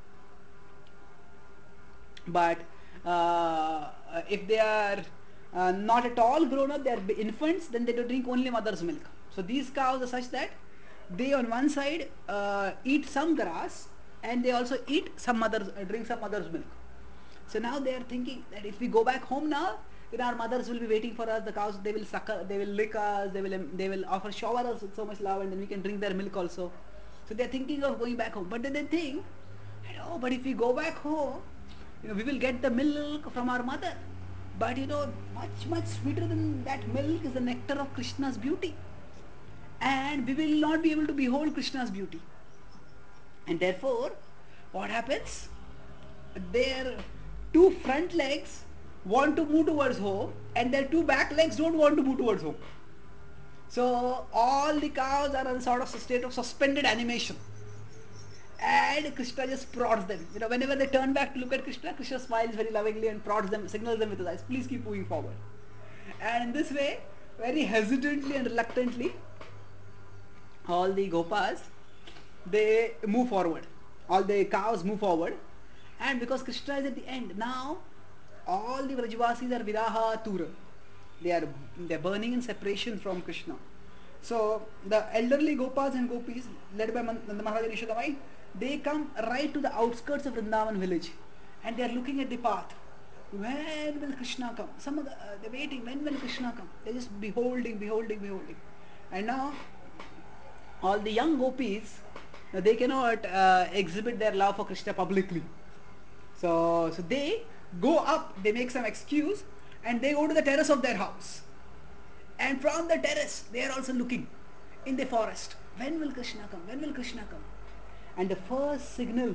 But uh, if they are uh, not at all grown up, they are infants, then they do drink only mother's milk. So these cows are such that they on one side uh, eat some grass and they also eat some mother's, uh, drink some mother's milk. So now they are thinking that if we go back home now, then our mothers will be waiting for us. The cows, they will suck us, they will lick us, they will they will offer shower us with so much love, and then we can drink their milk also. So they are thinking of going back home, but then they think, oh, but if we go back home, you know, we will get the milk from our mother. But you know, much much sweeter than that milk is the nectar of Krishna's beauty, and we will not be able to behold Krishna's beauty. And therefore, what happens? Their two front legs want to move towards home and their two back legs don't want to move towards home. So all the cows are in sort of a state of suspended animation. And Krishna just prods them. You know, whenever they turn back to look at Krishna, Krishna smiles very lovingly and prods them, signals them with his eyes, please keep moving forward. And in this way, very hesitantly and reluctantly, all the gopas, they move forward. All the cows move forward. And because Krishna is at the end, now all the Vrajavasis are Viraha Tura. They are they are burning in separation from Krishna. So the elderly Gopas and Gopis, led by Nanda Maharaj and Yashodamai, they come right to the outskirts of Vrindavan village, and they are looking at the path. When will Krishna come? Some of the, uh, they're waiting. When will Krishna come? They're just beholding, beholding, beholding. And now all the young gopis, uh, they cannot uh, exhibit their love for Krishna publicly. So, so they go up, they make some excuse, and they go to the terrace of their house. And from the terrace, they are also looking in the forest. When will Krishna come? When will Krishna come? And the first signal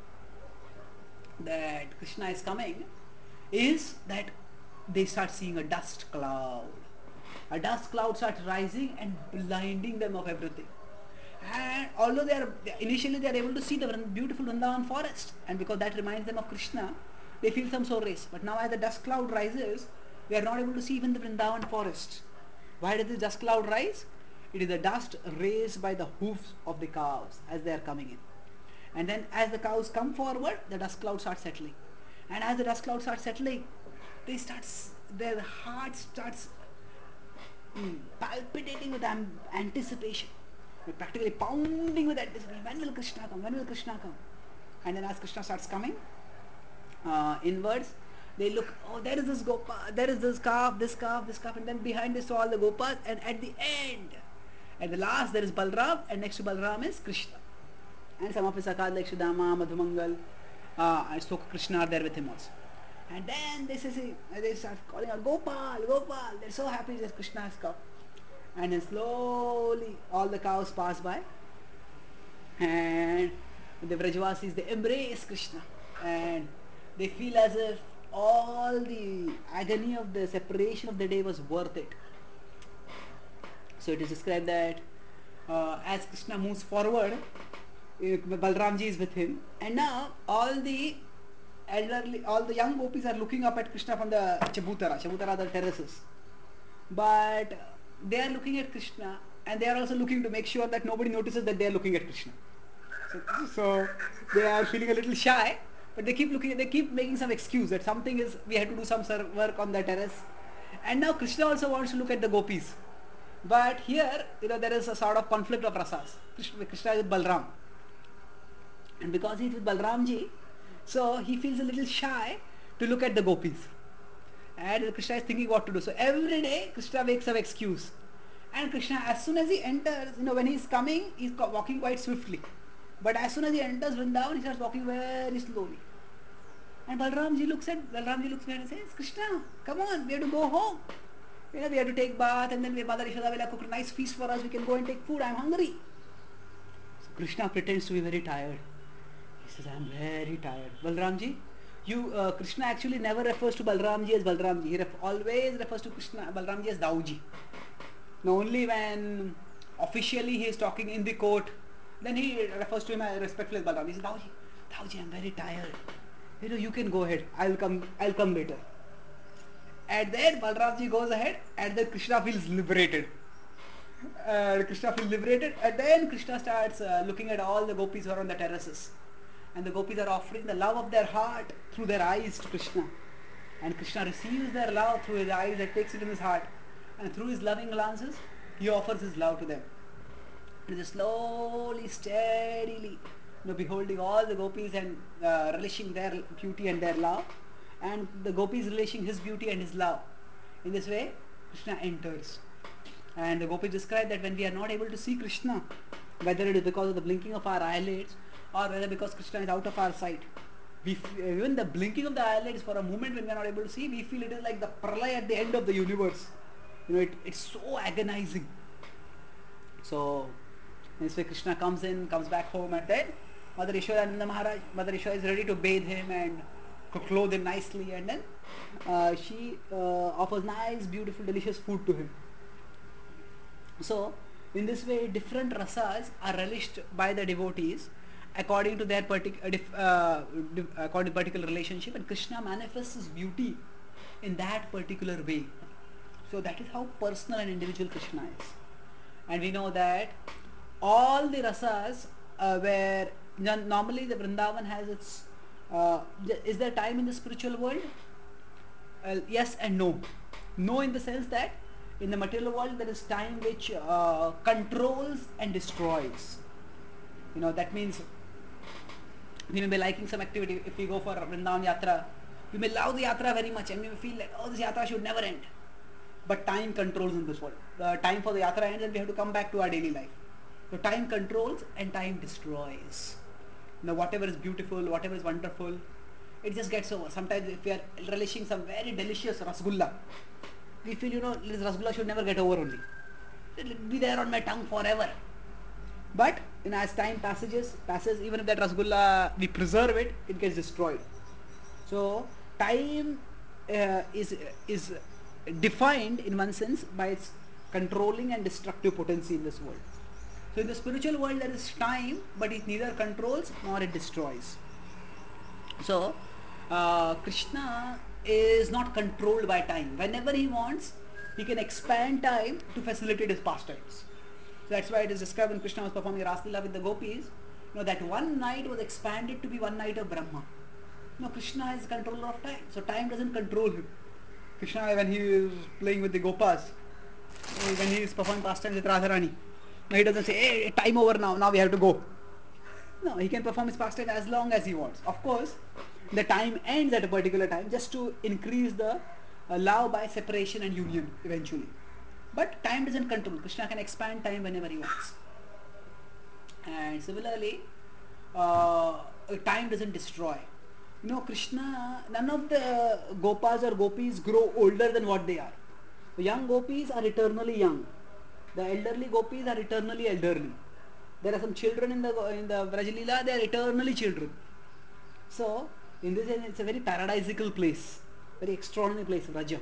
that Krishna is coming is that they start seeing a dust cloud. A dust cloud starts rising and blinding them of everything. And although they are initially they are able to see the beautiful Vrindavan forest, and because that reminds them of Krishna, they feel some solace. But now as the dust cloud rises, they are not able to see even the Vrindavan forest. Why does the dust cloud rise? It is the dust raised by the hoofs of the cows as they are coming in. And then as the cows come forward, the dust cloud starts settling. And as the dust cloud starts settling, they start, their heart starts mm, palpitating with am- anticipation. They're practically pounding with anticipation. When will Krishna come? When will Krishna come? And then as Krishna starts coming uh, inwards, they look, oh, there is this gopa, there is this calf, this calf, this calf, and then behind this all the gopas, and at the end, at the last, there is Balram, and next to Balram is Krishna. And some of his Sakhas like Sudama, Madhumangal, uh, and so Krishna are there with him also. And then they say, they start calling out, Gopal, Gopal. They're so happy that Krishna has come. And then slowly all the cows pass by, and the Vrajavasis, they embrace Krishna. and they feel as if all the agony of the separation of the day was worth it. So it is described that uh, as Krishna moves forward, uh, Balramji is with him, and now all the elderly, all the young gopis are looking up at Krishna from the Chabutara. Chabutara are the terraces, but they are looking at Krishna, and they are also looking to make sure that nobody notices that they are looking at Krishna. So, so they are feeling a little shy, but they keep looking. They keep making some excuse that something is. We had to do some work on the terrace, and now Krishna also wants to look at the gopis. But here, you know, there is a sort of conflict of rasas. Krishna, Krishna is with Balram, and because he is with Balramji, so he feels a little shy to look at the gopis. And Krishna is thinking what to do. So every day, Krishna makes some excuse. And Krishna, as soon as he enters, you know, when he is coming, he is walking quite swiftly. But as soon as he enters Vrindavan, he starts walking very slowly. And Balramji looks at Balramji looks at him and says, Krishna, come on, we have to go home. You know, we have to take bath, and then Mother Yashoda will have cooked a nice feast for us. We can go and take food. I'm hungry. So Krishna pretends to be very tired. He says, I'm very tired. Balramji, you uh, Krishna actually never refers to Balramji as Balramji. He ref- always refers to Krishna Balramji as Dauji. Now only when officially he is talking in the court, then he refers to him as respectfully as Balramji. He says, Dauji, Dauji, I'm very tired. You know, you can go ahead. I'll come. I'll come later. And then Balramji goes ahead, and then Krishna feels liberated. Uh, Krishna feels liberated, and then Krishna starts uh, looking at all the gopis who are on the terraces. And the gopis are offering the love of their heart through their eyes to Krishna. And Krishna receives their love through his eyes and takes it in his heart. And through his loving glances, he offers his love to them. And slowly, steadily, you know, beholding all the gopis and uh, relishing their beauty and their love, and the gopis relishing his beauty and his love. In this way, Krishna enters. And the gopis describe that when we are not able to see Krishna, whether it is because of the blinking of our eyelids or whether because Krishna is out of our sight, we f- even the blinking of the eyelids for a moment when we are not able to see, we feel it is like the pralaya at the end of the universe. You know, it, it's so agonizing. So, this way Krishna comes in, comes back home, and then Mother Yashoda and Nanda Maharaj, Mother Yashoda is ready to bathe him and clothe him nicely, and then uh, she uh, offers nice, beautiful, delicious food to him. So, in this way, different rasas are relished by the devotees according to their partic- uh, dif- uh, dif- according to particular relationship, and Krishna manifests his beauty in that particular way. So that is how personal and individual Krishna is. And we know that all the rasas uh, where normally the Vrindavan has its uh, is there time in the spiritual world? Uh, yes and no. No in the sense that in the material world there is time which uh, controls and destroys. You know, that means we may be liking some activity. If we go for Vrindavan Yatra, we may love the Yatra very much and we may feel like, oh, this Yatra should never end. But time controls in this world. The time for the Yatra ends and we have to come back to our daily life. So time controls and time destroys. You know, whatever is beautiful, whatever is wonderful, it just gets over. Sometimes if we are relishing some very delicious rasgulla, we feel, you know, this rasgulla should never get over only. It will be there on my tongue forever. But you know, as time passages, passes, even if that rasgulla, we preserve it, it gets destroyed. So time uh, is is defined in one sense by its controlling and destructive potency in this world. So in the spiritual world there is time, but it neither controls nor it destroys. So uh, Krishna is not controlled by time. Whenever he wants, he can expand time to facilitate his pastimes. So that's why it is described when Krishna was performing Raslila with the gopis, you know, that one night was expanded to be one night of Brahma. No, Krishna is controller of time, so time doesn't control him. Krishna, when he is playing with the gopas, when he is performing pastimes with Radharani, no, he doesn't say, hey, time over now, now we have to go. No, he can perform his pastime as long as he wants. Of course, the time ends at a particular time just to increase the uh, love by separation and union eventually. But time doesn't control. Krishna can expand time whenever he wants. And similarly, uh, time doesn't destroy. You know, Krishna, none of the gopas or gopis grow older than what they are. The young gopis are eternally young. The elderly gopis are eternally elderly. There are some children in the in the Vrajalila, they are eternally children. So, In this sense, it's a very paradisical place, very extraordinary place, Raja.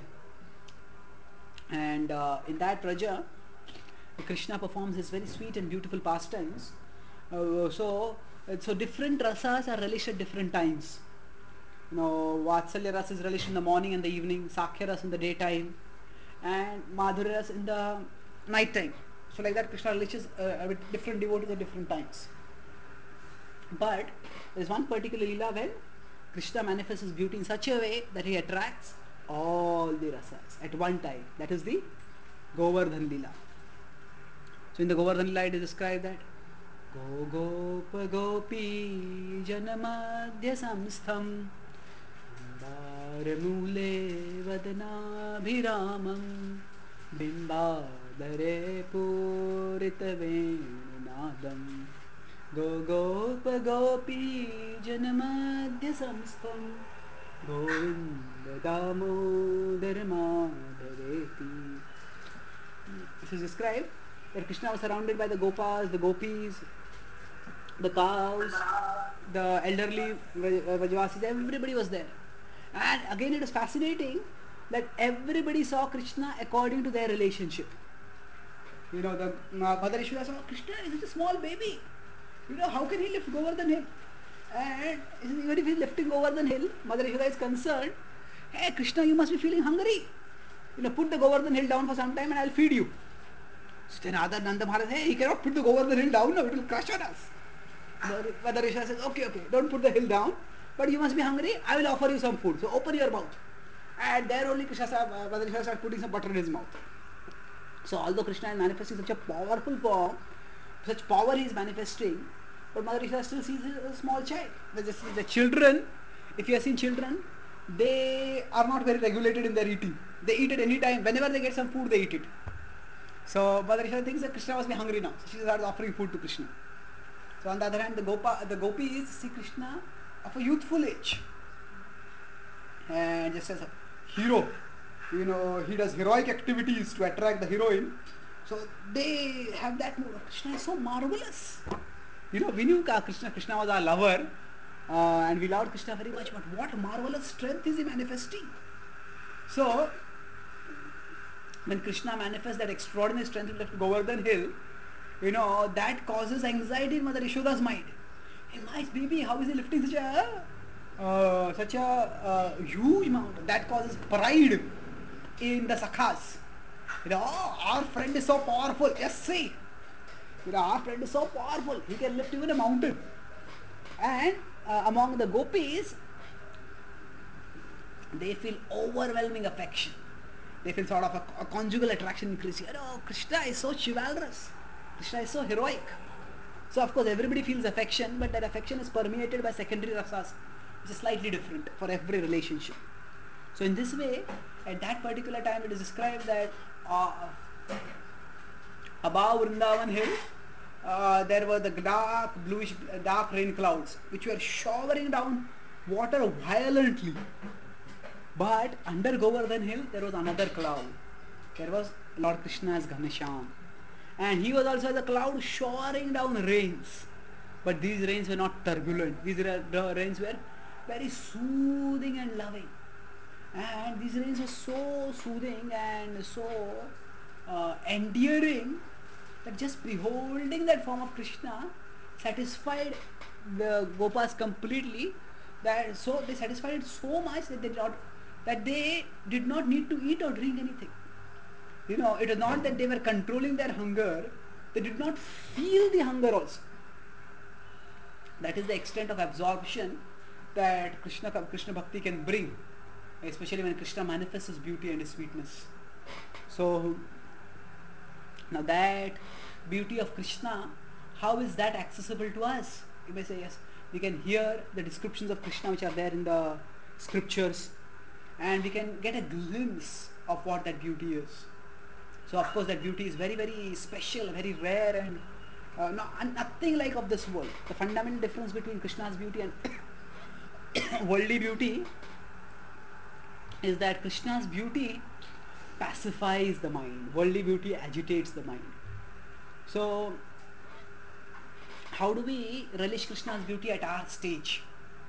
And uh, in that Raja, Krishna performs his very sweet and beautiful pastimes. Uh, so, so different rasas are relished at different times. You know, Vatsalya ras is relished in the morning and the evening, Sakhya ras in the daytime, and Madhurya ras in the night time. So like that, Krishna relishes uh, with different devotees at different times. But there is one particular lila when Krishna manifests his beauty in such a way that he attracts all the rasas at one time. That is the Govardhan Lila. So in the Govardhan Lila it is described that Go Gopa Gopi Janamadhya Samstham Mule Vadanabhiramam Bimbadare Purita Venadam Go Gopa Gopi Janamadhya Samstham Govinda Damodar Madhareti. This is described that Krishna was surrounded by the Gopas, the Gopis, the cows, the elderly Vrajavasis, everybody was there. And again it is fascinating that everybody saw Krishna according to their relationship. You know, the uh, Mother Yashoda saw Krishna is a small baby. You know, how can he lift Govardhan hill? And even if he is lifting Govardhan hill, Mother Yashoda is concerned, hey Krishna, you must be feeling hungry. You know, put the Govardhan hill down for some time and I'll feed you. So then Adar Nanda Maharaj, hey, he cannot put the Govardhan hill down, no, it will crush on us. Mother Yashoda says, okay, okay, don't put the hill down, but you must be hungry, I will offer you some food. So open your mouth. And there only Krishna, uh, Mother Yashoda started putting some butter in his mouth. So although Krishna is manifesting such a powerful form, such power he is manifesting, but Mother Yashoda still sees him as a small child. The children, if you have seen children, they are not very regulated in their eating. They eat at any time. Whenever they get some food, they eat it. So Mother Yashoda thinks that Krishna must be hungry now. So she starts offering food to Krishna. So on the other hand, the Gopa, the Gopis see Krishna of a youthful age. And just as a hero, you know, he does heroic activities to attract the heroine. So they have that mood. Krishna is so marvelous. You know, we knew Krishna, Krishna was our lover, uh, and we loved Krishna very much, but what marvelous strength is he manifesting? So, when Krishna manifests that extraordinary strength in the Govardhan hill, you know, that causes anxiety in Mother Yashoda's mind. Hey, my baby, how is he lifting such a, uh, such a uh, huge mountain? That causes pride in the Sakhas. You know, oh, our friend is so powerful. Yes, see. You know, our friend is so powerful. He can lift even a mountain. And uh, among the Gopis, they feel overwhelming affection. They feel sort of a, a conjugal attraction increasing. Oh, Krishna is so chivalrous. Krishna is so heroic. So of course everybody feels affection, but that affection is permeated by secondary rasas, which is slightly different for every relationship. So in this way, at that particular time it is described that uh, above Vrindavan hill, uh, there were the dark bluish, dark rain clouds, which were showering down water violently. But under Govardhan hill, there was another cloud. There was Lord Krishna's Ghanshyam. And he was also the cloud showering down rains. But these rains were not turbulent. These rains were very soothing and loving. And these rains were so soothing and so uh, endearing that just beholding that form of Krishna satisfied the Gopas completely. That so they satisfied it so much that they did not that they did not need to eat or drink anything. You know, it is not that they were controlling their hunger; they did not feel the hunger also. That is the extent of absorption that Krishna Krishna Bhakti can bring, especially when Krishna manifests his beauty and his sweetness. So now that beauty of Krishna, how is that accessible to us? You may say yes. We can hear the descriptions of Krishna which are there in the scriptures, and we can get a glimpse of what that beauty is. So of course that beauty is very very special, very rare, and uh, no, nothing like of this world. The fundamental difference between Krishna's beauty and worldly beauty is that Krishna's beauty pacifies the mind. Worldly beauty agitates the mind. So how do we relish Krishna's beauty at our stage?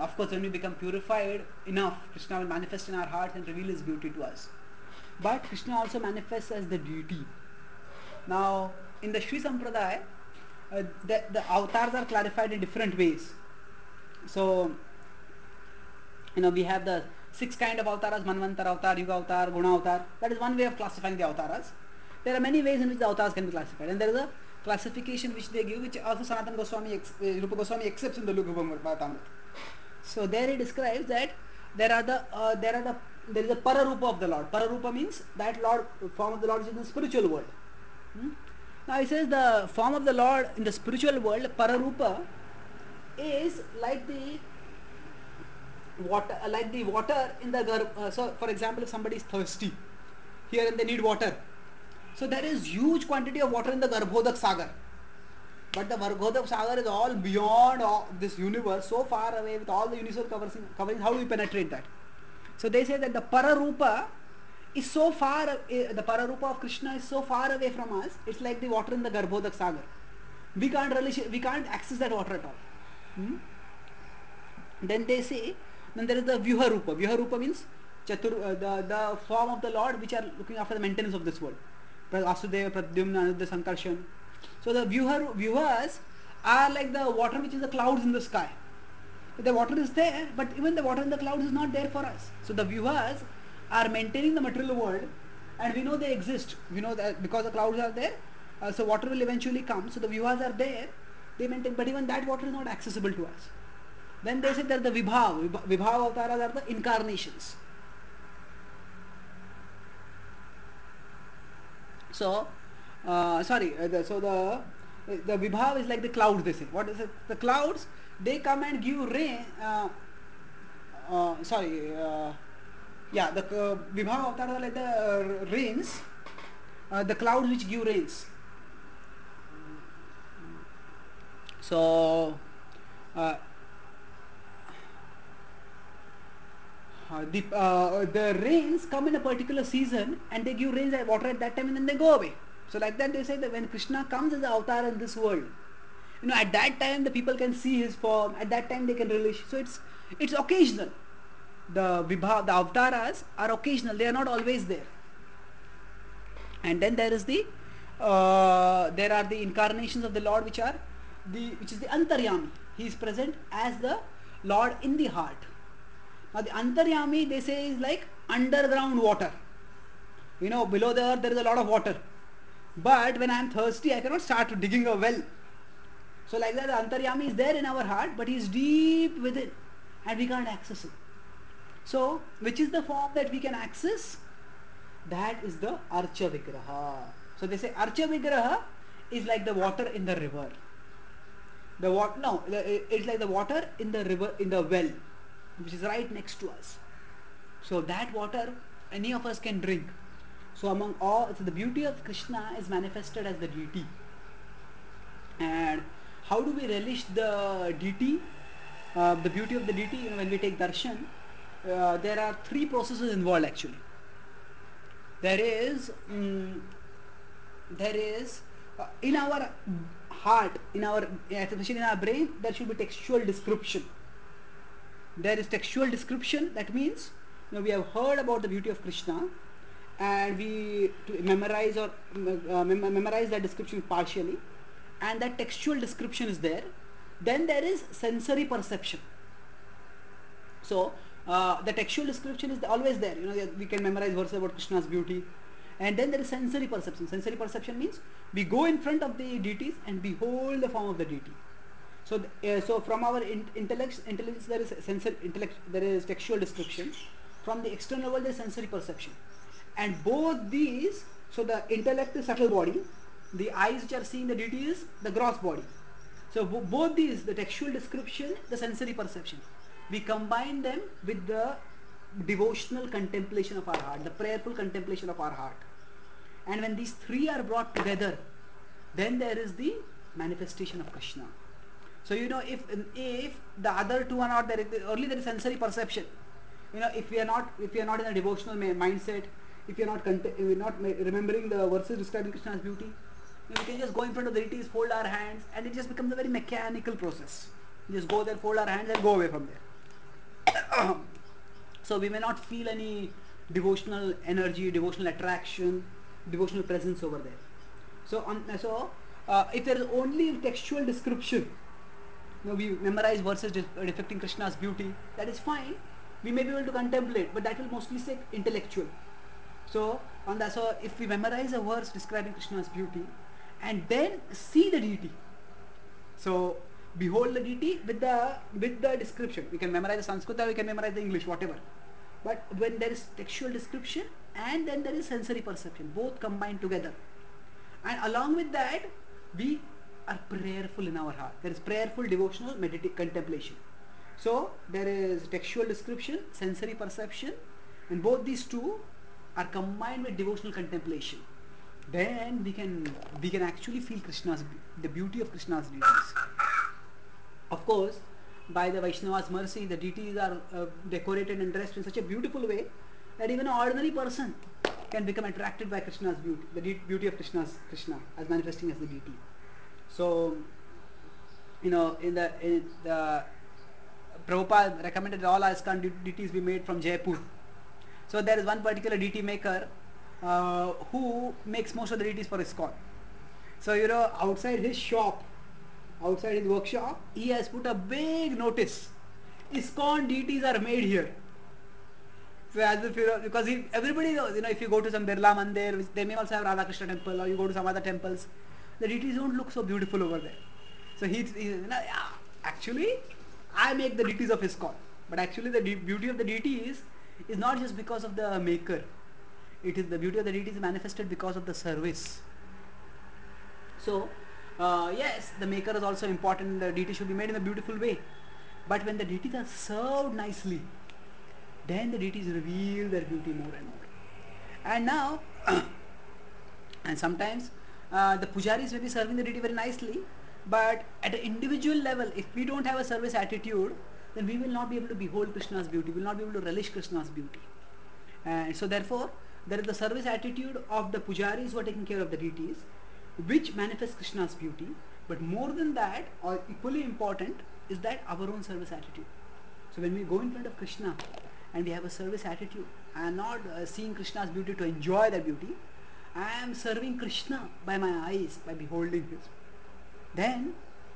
Of course, when we become purified enough, Krishna will manifest in our hearts and reveal his beauty to us. But Krishna also manifests as the deity. Now, in the Shri Sampradaya, uh, the, the avatars are clarified in different ways. So, you know, we have the six kind of avatars: Manvantara avatar, Yuga avatar, Guna avatar. That is one way of classifying the avatars. There are many ways in which the avatars can be classified, and there is a classification which they give, which also Sanatana Goswami, uh, Rupa Goswami accepts in the Luka Bhagavatamrita. So there he describes that there are the uh, there are the there is a Pararupa of the Lord. Pararupa means that Lord form of the Lord is in the spiritual world. Hmm? Now he says the form of the Lord in the spiritual world, Pararupa, is like the water, uh, like the water in the garb. Uh, so, for example, if somebody is thirsty here and they need water, so there is huge quantity of water in the Garbhodak Sagar. But the Garbhodak Sagar is all beyond all this universe, so far away with all the universe covering, covering. How do we penetrate that? So they say that the Pararupa is so far, uh, the Pararupa of Krishna is so far away from us. It's like the water in the Garbhodak Sagar. We can't really, we can't access that water at all. Hmm? Then they say, then there is the Vyuharupa. Vyuharupa means Chatur, uh, the, the form of the Lord which are looking after the maintenance of this world. Vasudeva, Pradyumna, Anuruddha, Sankarshan. So the Vyuhar, Vyuhas are like the water which is the clouds in the sky. The water is there, but even the water in the clouds is not there for us. So the Vyuhas are maintaining the material world, and we know they exist. We know that because the clouds are there, uh, so water will eventually come. So the Vyuhas are there, they maintain, but even that water is not accessible to us. Then they say that the Vibhav, Vibhav Avtaras are the incarnations. So, uh, sorry, uh, the, so the the Vibhav is like the clouds, they say. What is it? The clouds, they come and give rain, uh, uh, sorry, uh, yeah, the uh, Vibhav Avtaras are like the uh, rains, uh, the clouds which give rains. So, uh, Uh, the, uh, the rains come in a particular season and they give rains and water at that time and then they go away. So like that they say that when Krishna comes as an avatar in this world, you know, at that time the people can see his form, at that time they can relish. So it's it's occasional. The vibha, the avatars are occasional, they are not always there. And then there is the uh, there are the incarnations of the Lord which are the which is the Antaryami. He is present as the Lord in the heart. Now the Antaryami they say is like underground water. You know, below the earth there is a lot of water. But when I am thirsty, I cannot start digging a well. So like that, the Antaryami is there in our heart, but he is deep within, and we can't access it. So, which is the form that we can access? That is the Archa Vigraha. So they say Archa Vigraha is like the water in the river. The water, no, it's like the water in the river, in the well, which is right next to us. So that water any of us can drink. So among all, so the beauty of Krishna is manifested as the deity. And how do we relish the deity? Uh, the beauty of the deity, you know, when we take darshan, uh, there are three processes involved actually. There is, um, there is uh, in our heart, in our, especially in our brain, there should be textual description. There is textual description, that means, you know, we have heard about the beauty of Krishna and we to memorize or uh, mem- memorize that description partially, and that textual description is there. Then there is sensory perception. So uh, the textual description is always there. You know, we can memorize verses about Krishna's beauty, and then there is sensory perception. Sensory perception means we go in front of the deities and behold the form of the deity. So, uh, so from our in, intellect, intelligence there is sensory intellect, there is textual description. From the external world there is sensory perception, and both these. So the intellect is subtle body, the eyes which are seeing the deity is the gross body. So bo- both these, the textual description, the sensory perception, we combine them with the devotional contemplation of our heart, the prayerful contemplation of our heart. And when these three are brought together, then there is the manifestation of Krishna. So you know, if if the other two are not there, only there is sensory perception. You know, if we are not if we are not in a devotional mindset, if we are not if we are not remembering the verses describing Krishna's beauty, you know, we can just go in front of the deities, fold our hands, and it just becomes a very mechanical process. We just go there, fold our hands, and go away from there. So we may not feel any devotional energy, devotional attraction, devotional presence over there. So on, so uh, if there is only textual description, you know, we memorize verses depicting Krishna's beauty, that is fine. We may be able to contemplate, but that will mostly say intellectual. So on that, so if we memorize a verse describing Krishna's beauty, and then see the deity, so behold the deity with the with the description. We can memorize the Sanskrit or we can memorize the English, whatever. But when there is textual description and then there is sensory perception, both combined together, and along with that, we are prayerful in our heart. There is prayerful, devotional, meditative contemplation. So there is textual description, sensory perception, and both these two are combined with devotional contemplation. Then we can we can actually feel Krishna's the beauty of Krishna's deities. Of course, by the Vaishnava's mercy, the deities are uh, decorated and dressed in such a beautiful way that even an ordinary person can become attracted by Krishna's beauty, the de- beauty of Krishna's Krishna as manifesting as the deity. So, you know, in the in the Prabhupada recommended that all ISKCON de- deities be made from Jaipur. So there is one particular deity maker uh, who makes most of the deities for ISKCON. So you know, outside his shop, outside his workshop, he has put a big notice: ISKCON deities are made here. So as if you know, because he, everybody knows, you know, if you go to some Birla Mandir, which they may also have Radha Krishna temple, or you go to some other temples, the deities don't look so beautiful over there. So he, he you know, yeah, actually, I make the deities of ISKCON, but actually the de- beauty of the deity is is not just because of the maker. It is the beauty of the deity is manifested because of the service. So, uh, yes, the maker is also important. The deity should be made in a beautiful way. But when the deities are served nicely, then the deities reveal their beauty more and more. And now, and sometimes uh, the pujaris may be serving the deity very nicely, but at an individual level, if we don't have a service attitude, then we will not be able to behold Krishna's beauty, we will not be able to relish Krishna's beauty. And so therefore, there is the service attitude of the pujaris who are taking care of the deities, which manifests Krishna's beauty. But more than that, or equally important, is that our own service attitude. So when we go in front of Krishna and we have a service attitude, I am not uh, seeing Krishna's beauty to enjoy that beauty. I am serving Krishna by my eyes, by beholding His. Then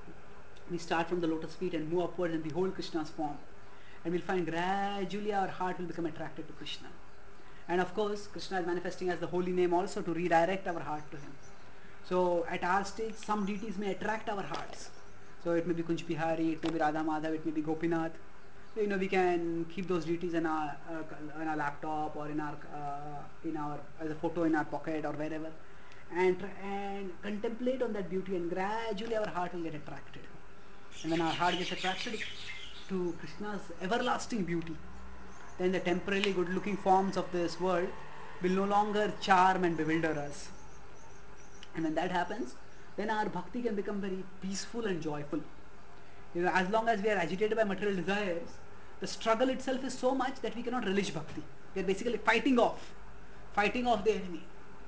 we start from the lotus feet and move upwards and behold Krishna's form. And we'll find gradually our heart will become attracted to Krishna. And of course, Krishna is manifesting as the holy name also to redirect our heart to Him. So at our stage, some deities may attract our hearts. So it may be Kunj Bihari, it may be Radha Madhav, it may be Gopinath. So, you know, we can keep those deities in our uh, in our laptop or in our uh, in our as a photo in our pocket or wherever, and and contemplate on that beauty, and gradually our heart will get attracted. And when our heart gets attracted to Krishna's everlasting beauty, then the temporarily good-looking forms of this world will no longer charm and bewilder us. And when that happens, then our bhakti can become very peaceful and joyful. You know, as long as we are agitated by material desires, the struggle itself is so much that we cannot relish bhakti. We are basically fighting off, fighting off the enemy.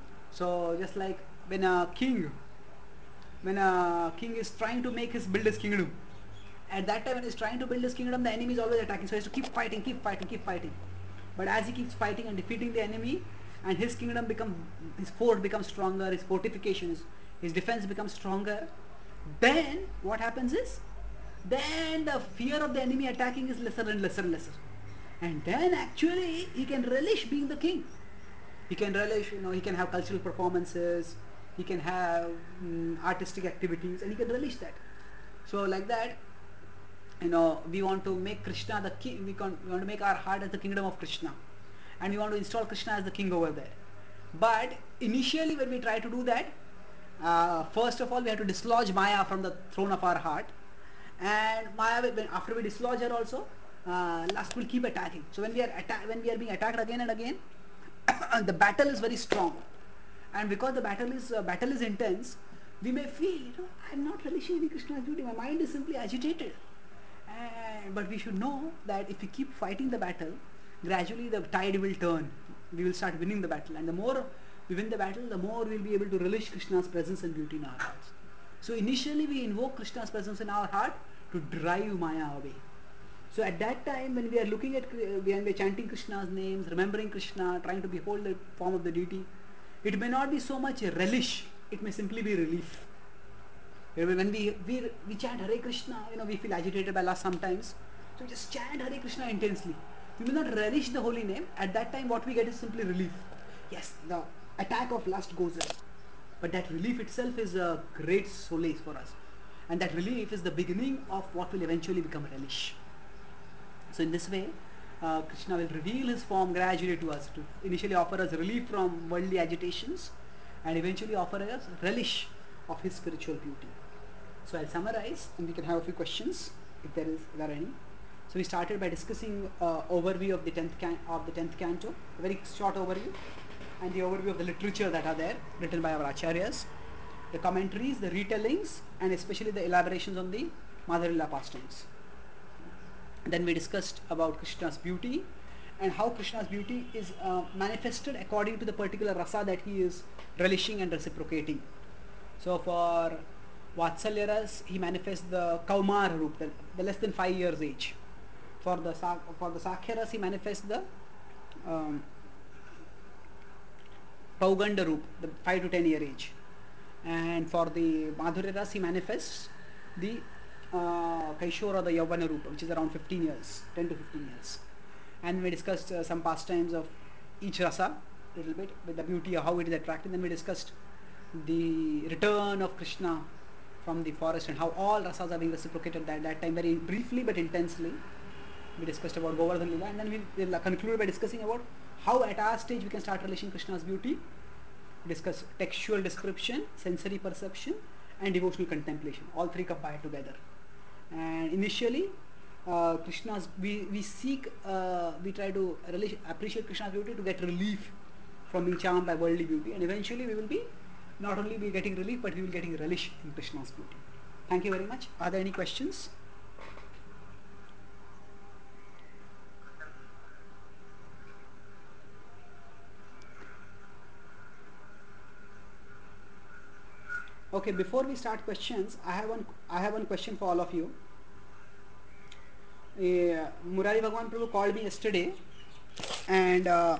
So just like when a king, when a king is trying to make his build his kingdom, at that time when he's trying to build his kingdom, the enemy is always attacking. So he has to keep fighting, keep fighting, keep fighting. But as he keeps fighting and defeating the enemy, and his kingdom becomes, his fort becomes stronger, his fortifications, his defense becomes stronger, then what happens is, then the fear of the enemy attacking is lesser and lesser and lesser. And then actually he can relish being the king. He can relish, you know, he can have cultural performances, he can have mm, artistic activities, and he can relish that. So like that, you know, we want to make Krishna the king, we, can, we want to make our heart as the kingdom of Krishna. And we want to install Krishna as the king over there. But initially when we try to do that, uh, first of all we have to dislodge Maya from the throne of our heart. And Maya, after we dislodge her also, uh, lust will keep attacking. So when we are atta- when we are being attacked again and again, the battle is very strong. And because the battle is uh, battle is intense, we may feel, you know, I'm not relishing any Krishna's beauty. My mind is simply agitated. And, but we should know that if we keep fighting the battle, gradually the tide will turn. We will start winning the battle. And the more we win the battle, the more we will be able to relish Krishna's presence and beauty in our hearts. So initially we invoke Krishna's presence in our heart to drive Maya away. So at that time, when we are looking at, when we are chanting Krishna's names, remembering Krishna, trying to behold the form of the deity, it may not be so much a relish, it may simply be relief. When we, we, we chant Hare Krishna, you know, we feel agitated by lust sometimes. So we just chant Hare Krishna intensely. We will not relish the holy name. At that time, what we get is simply relief. Yes, the attack of lust goes away. But that relief itself is a great solace for us. And that relief is the beginning of what will eventually become relish. So in this way, uh, Krishna will reveal his form gradually to us, to initially offer us relief from worldly agitations and eventually offer us relish of his spiritual beauty. So I'll summarize and we can have a few questions if there is if there are any. So we started by discussing uh, overview of the tenth can- of the tenth canto, a very short overview, and the overview of the literature that are there written by our acharyas, the commentaries, the retellings, and especially the elaborations on the Madhurya Leela pastimes. Then we discussed about Krishna's beauty and how Krishna's beauty is uh, manifested according to the particular rasa that he is relishing and reciprocating. So for Vatsalya ras, he manifests the Kaumar Roop, the, the less than five years age. For the for the Sakhya ras, he manifests the um, Pauganda Roop, the five to ten year age. And for the Madhurya ras, he manifests the uh, Kaishora or the Yavana Roop, which is around fifteen years, ten to fifteen years. And we discussed uh, some pastimes of each rasa, a little bit, with the beauty of how it is attractive. Then we discussed the return of Krishna from the forest and how all rasas are being reciprocated at that time, very briefly but intensely. We discussed about Govardhan Lila, and then we will conclude by discussing about how at our stage we can start relishing Krishna's beauty. We discuss textual description, sensory perception, and devotional contemplation. All three combined together. And initially, uh, Krishna's we we seek uh, we try to relish, appreciate Krishna's beauty to get relief from being charmed by worldly beauty, and eventually we will be not only be getting relief, but we will be getting relish in Krishna's beauty. Thank you very much. Are there any questions? Okay, before we start questions, I have one I have one question for all of you. Uh, Murari Bhagwan Prabhu called me yesterday, and uh,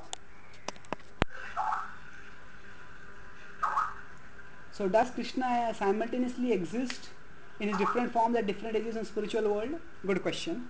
so does Krishna simultaneously exist in his different forms at different ages in spiritual world? Good question.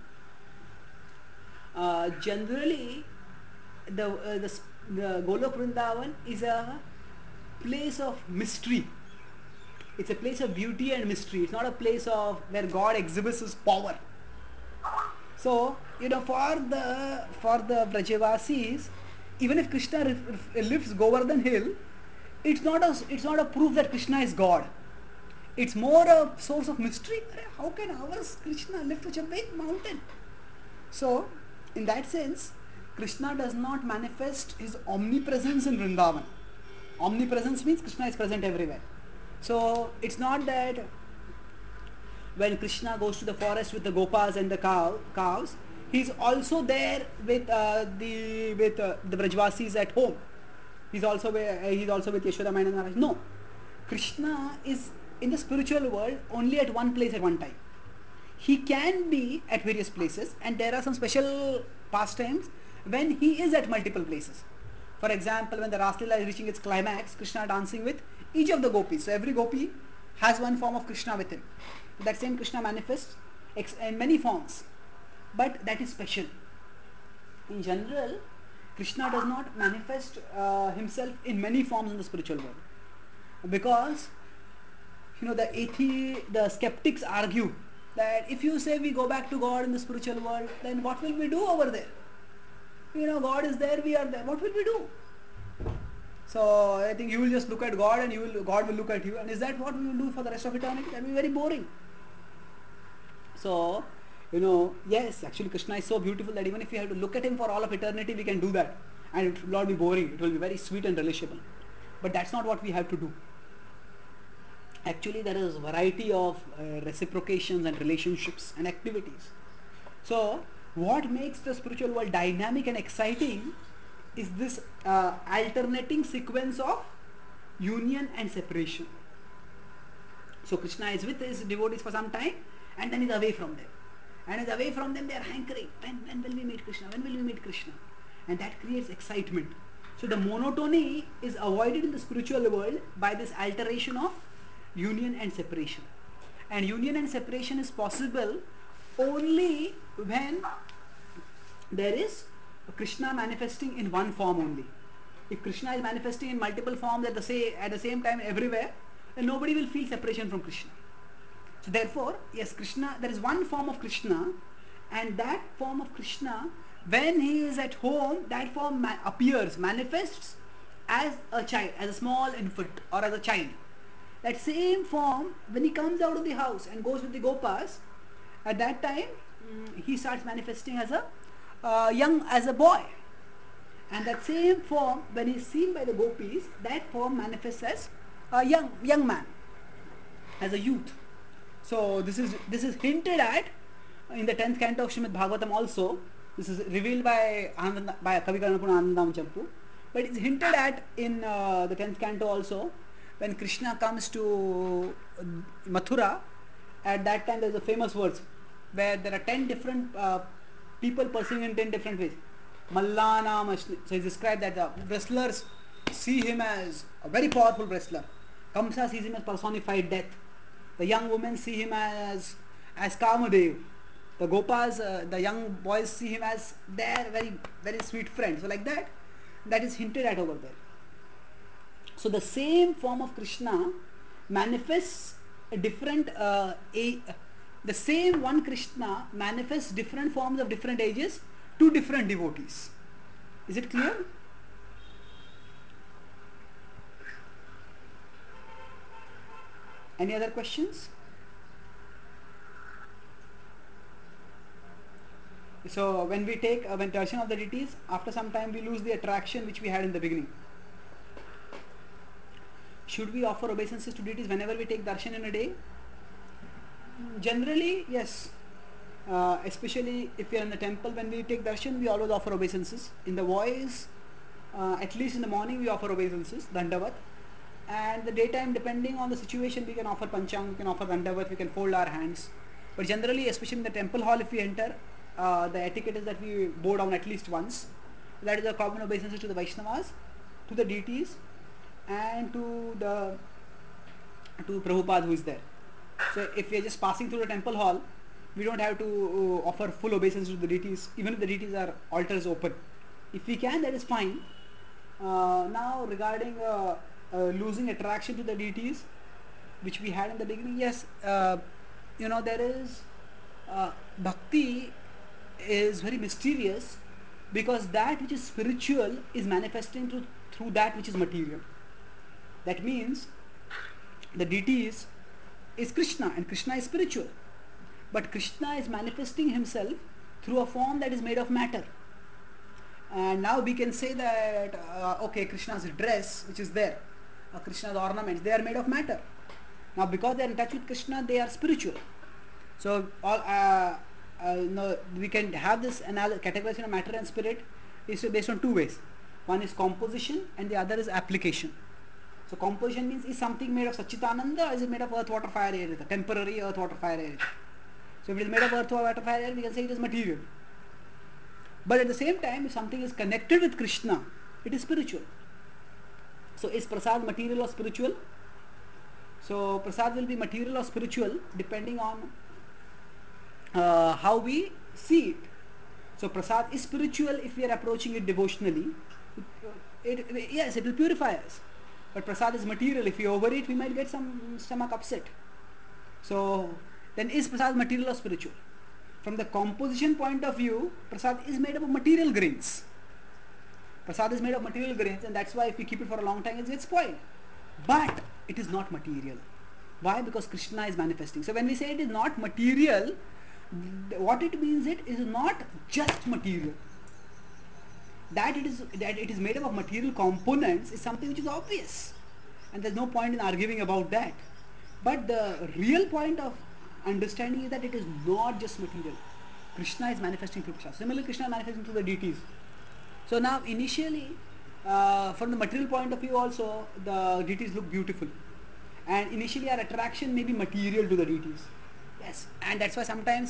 Uh, generally, the, uh, the the Golok Vrindavan is a place of mystery. It's a place of beauty and mystery. It's not a place of where God exhibits his power. So you know, for the for the Brajavasis, even if Krishna lifts Govardhan hill, it's not a it's not a proof that Krishna is God. It's more a source of mystery. How can our Krishna lift such a big mountain? So, in that sense, Krishna does not manifest his omnipresence in Vrindavan. Omnipresence means Krishna is present everywhere. So, it's not that when Krishna goes to the forest with the gopas and the cow, cows, he's also there with uh, the with uh, the Brajvasis at home. He's also with, uh, he's also with Yashoda and Maharaj. No, Krishna is in the spiritual world only at one place at one time. He can be at various places, and there are some special pastimes when he is at multiple places. For example, when the Raslila is reaching its climax, Krishna dancing with each of the gopis. So every gopi has one form of Krishna with him. That same Krishna manifests in many forms, but that is special. In general, Krishna does not manifest uh, himself in many forms in the spiritual world, because you know the athe- the skeptics argue that if you say we go back to God in the spiritual world, then what will we do over there? You know, God is there, we are there. What will we do? So I think you will just look at God, and you will God will look at you. And is that what we will do for the rest of eternity? That will be very boring. So, you know, yes, actually Krishna is so beautiful that even if we have to look at him for all of eternity, we can do that. And it will not be boring. It will be very sweet and relishable. But that's not what we have to do. Actually, there is a variety of uh, reciprocations and relationships and activities. So, what makes the spiritual world dynamic and exciting is this uh, alternating sequence of union and separation. So, Krishna is with his devotees for some time and then is away from them. and is away from them, they are hankering. When, when will we meet Krishna? When will we meet Krishna? And that creates excitement. So the monotony is avoided in the spiritual world by this alteration of union and separation. And union and separation is possible only when there is Krishna manifesting in one form only. If Krishna is manifesting in multiple forms at the, say, at the same time everywhere, then nobody will feel separation from Krishna. So therefore, yes, Krishna, there is one form of Krishna, and that form of Krishna, when he is at home, that form ma- appears, manifests as a child, as a small infant or as a child. That same form, when he comes out of the house and goes with the Gopas, at that time mm, he starts manifesting as a uh, young, as a boy. And that same form, when he is seen by the Gopis, that form manifests as a young young man, as a youth. So this is this is hinted at in the tenth canto of Srimad Bhagavatam also. This is revealed by Ananda, by Kavi Karnapura Anandam Champu, but it's hinted at in uh, the tenth canto also. When Krishna comes to Mathura, at that time there is a famous verse where there are ten different uh, people pursuing in ten different ways. Mallana Mashni. So he described that the wrestlers see him as a very powerful wrestler. Kamsa sees him as personified death. The young women see him as as Kamadev. The Gopas, uh, the young boys see him as their very very sweet friend. So like that, that is hinted at over there. So the same form of Krishna manifests a different uh, a, the same one Krishna manifests different forms of different ages to different devotees. Is it clear? Any other questions? So when we take uh, when darshan of the deities, after some time we lose the attraction which we had in the beginning. Should we offer obeisances to deities whenever we take darshan in a day? Generally, yes. Uh, especially if we are in the temple, when we take darshan, we always offer obeisances. In the voice, uh, at least in the morning, we offer obeisances, dandavat. And the daytime, depending on the situation, we can offer panchang, we can offer dandavat, we can fold our hands. But generally, especially in the temple hall, if we enter, uh, the etiquette is that we bow down at least once. That is a common obeisances to the Vaishnavas, to the deities, and to the to Prabhupada who is there. So if we are just passing through the temple hall, we don't have to uh, offer full obeisance to the deities, even if the deities are altars open. If we can, that is fine. Uh, now regarding uh, uh, losing attraction to the deities, which we had in the beginning, yes, uh, you know, there is uh, bhakti is very mysterious, because that which is spiritual is manifesting through, through that which is material. That means the deities is Krishna, and Krishna is spiritual. But Krishna is manifesting himself through a form that is made of matter. And now we can say that, uh, okay, Krishna's dress, which is there, uh, Krishna's ornaments, they are made of matter. Now because they are in touch with Krishna, they are spiritual. So all, uh, uh, no, we can have this anal- categorization of matter and spirit is based on two ways. One is composition and the other is application. So composition means, is something made of Satchitananda, or is it made of earth, water, fire, air, temporary earth, water, fire, air? So if it is made of earth, water, fire, air, we can say it is material. But at the same time, if something is connected with Krishna, it is spiritual. So is prasad material or spiritual? So prasad will be material or spiritual depending on uh, how we see it. So prasad is spiritual if we are approaching it devotionally. It, it, yes, it will purify us. But prasad is material. If we overeat, we might get some stomach upset. So then is prasad material or spiritual? From the composition point of view, prasad is made up of material grains. Prasad is made of material grains, and that's why if we keep it for a long time, it gets spoiled. But it is not material. Why? Because Krishna is manifesting. So when we say it is not material, what it means, it is not just material. That it is that it is made up of material components is something which is obvious, and there's no point in arguing about that. But the real point of understanding is that it is not just material. Krishna is manifesting through Prasad. Similarly, Krishna is manifesting through the deities. So now initially, uh, from the material point of view also, the deities look beautiful. And initially our attraction may be material to the deities. Yes, and that's why sometimes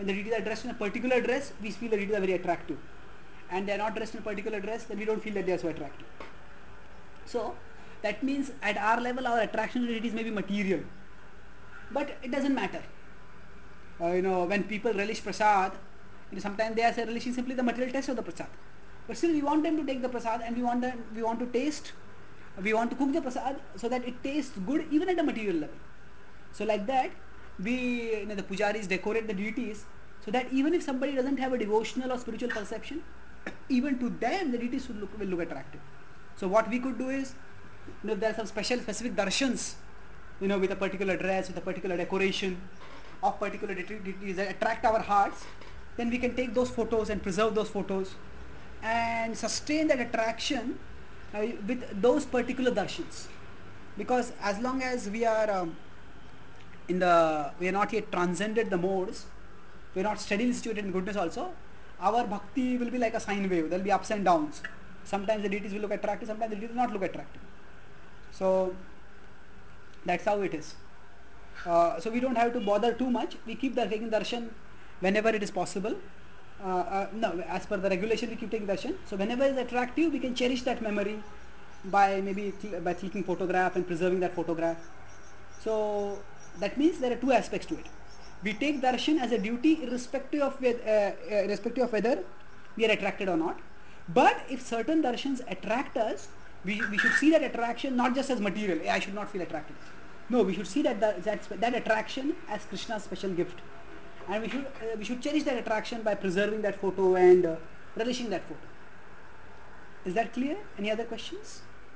When the deities are dressed in a particular dress, we feel the deities are very attractive. And they are not dressed in a particular dress, then we don't feel that they are so attractive. So that means at our level, our attraction to deities may be material, but it doesn't matter. Uh, you know, when people relish prasad, you know, sometimes they are relishing simply the material taste of the prasad, but still we want them to take the prasad, and we want them, we want to taste, we want to cook the prasad so that it tastes good even at a material level. So like that, we, you know, the pujaris decorate the deities so that even if somebody doesn't have a devotional or spiritual perception, even to them the deities will look, will look attractive. So what we could do is, you know, there are some special specific darshans, you know, with a particular dress, with a particular decoration of particular deities that attract our hearts, then we can take those photos and preserve those photos and sustain that attraction uh, with those particular darshans. Because as long as we are um, in the, we are not yet transcended the modes, we are not steadily situated in goodness also, our bhakti will be like a sine wave. There will be ups and downs. Sometimes the deities will look attractive, sometimes the deities will not look attractive. So that's how it is. Uh, so we don't have to bother too much. We keep the taking darshan whenever it is possible. Uh, uh, no, as per the regulation, we keep taking darshan. So whenever it is attractive, we can cherish that memory by maybe cl- by clicking photograph and preserving that photograph. So that means there are two aspects to it. We take darshan as a duty irrespective of, with, uh, uh, irrespective of whether we are attracted or not. But if certain darshans attract us, we, we should see that attraction not just as material. I should not feel attracted. No, we should see that that, that, that attraction as Krishna's special gift. And we should, uh, we should cherish that attraction by preserving that photo and uh, relishing that photo. Is that clear? Any other questions?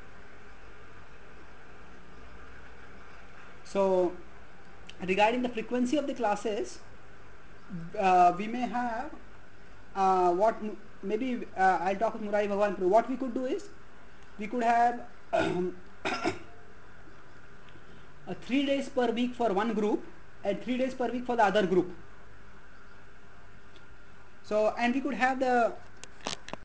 So, regarding the frequency of the classes, uh, we may have uh, what maybe uh, I'll talk with Murari Bhagwan. What we could do is we could have um, uh, three days per week for one group and three days per week for the other group. So and we could have the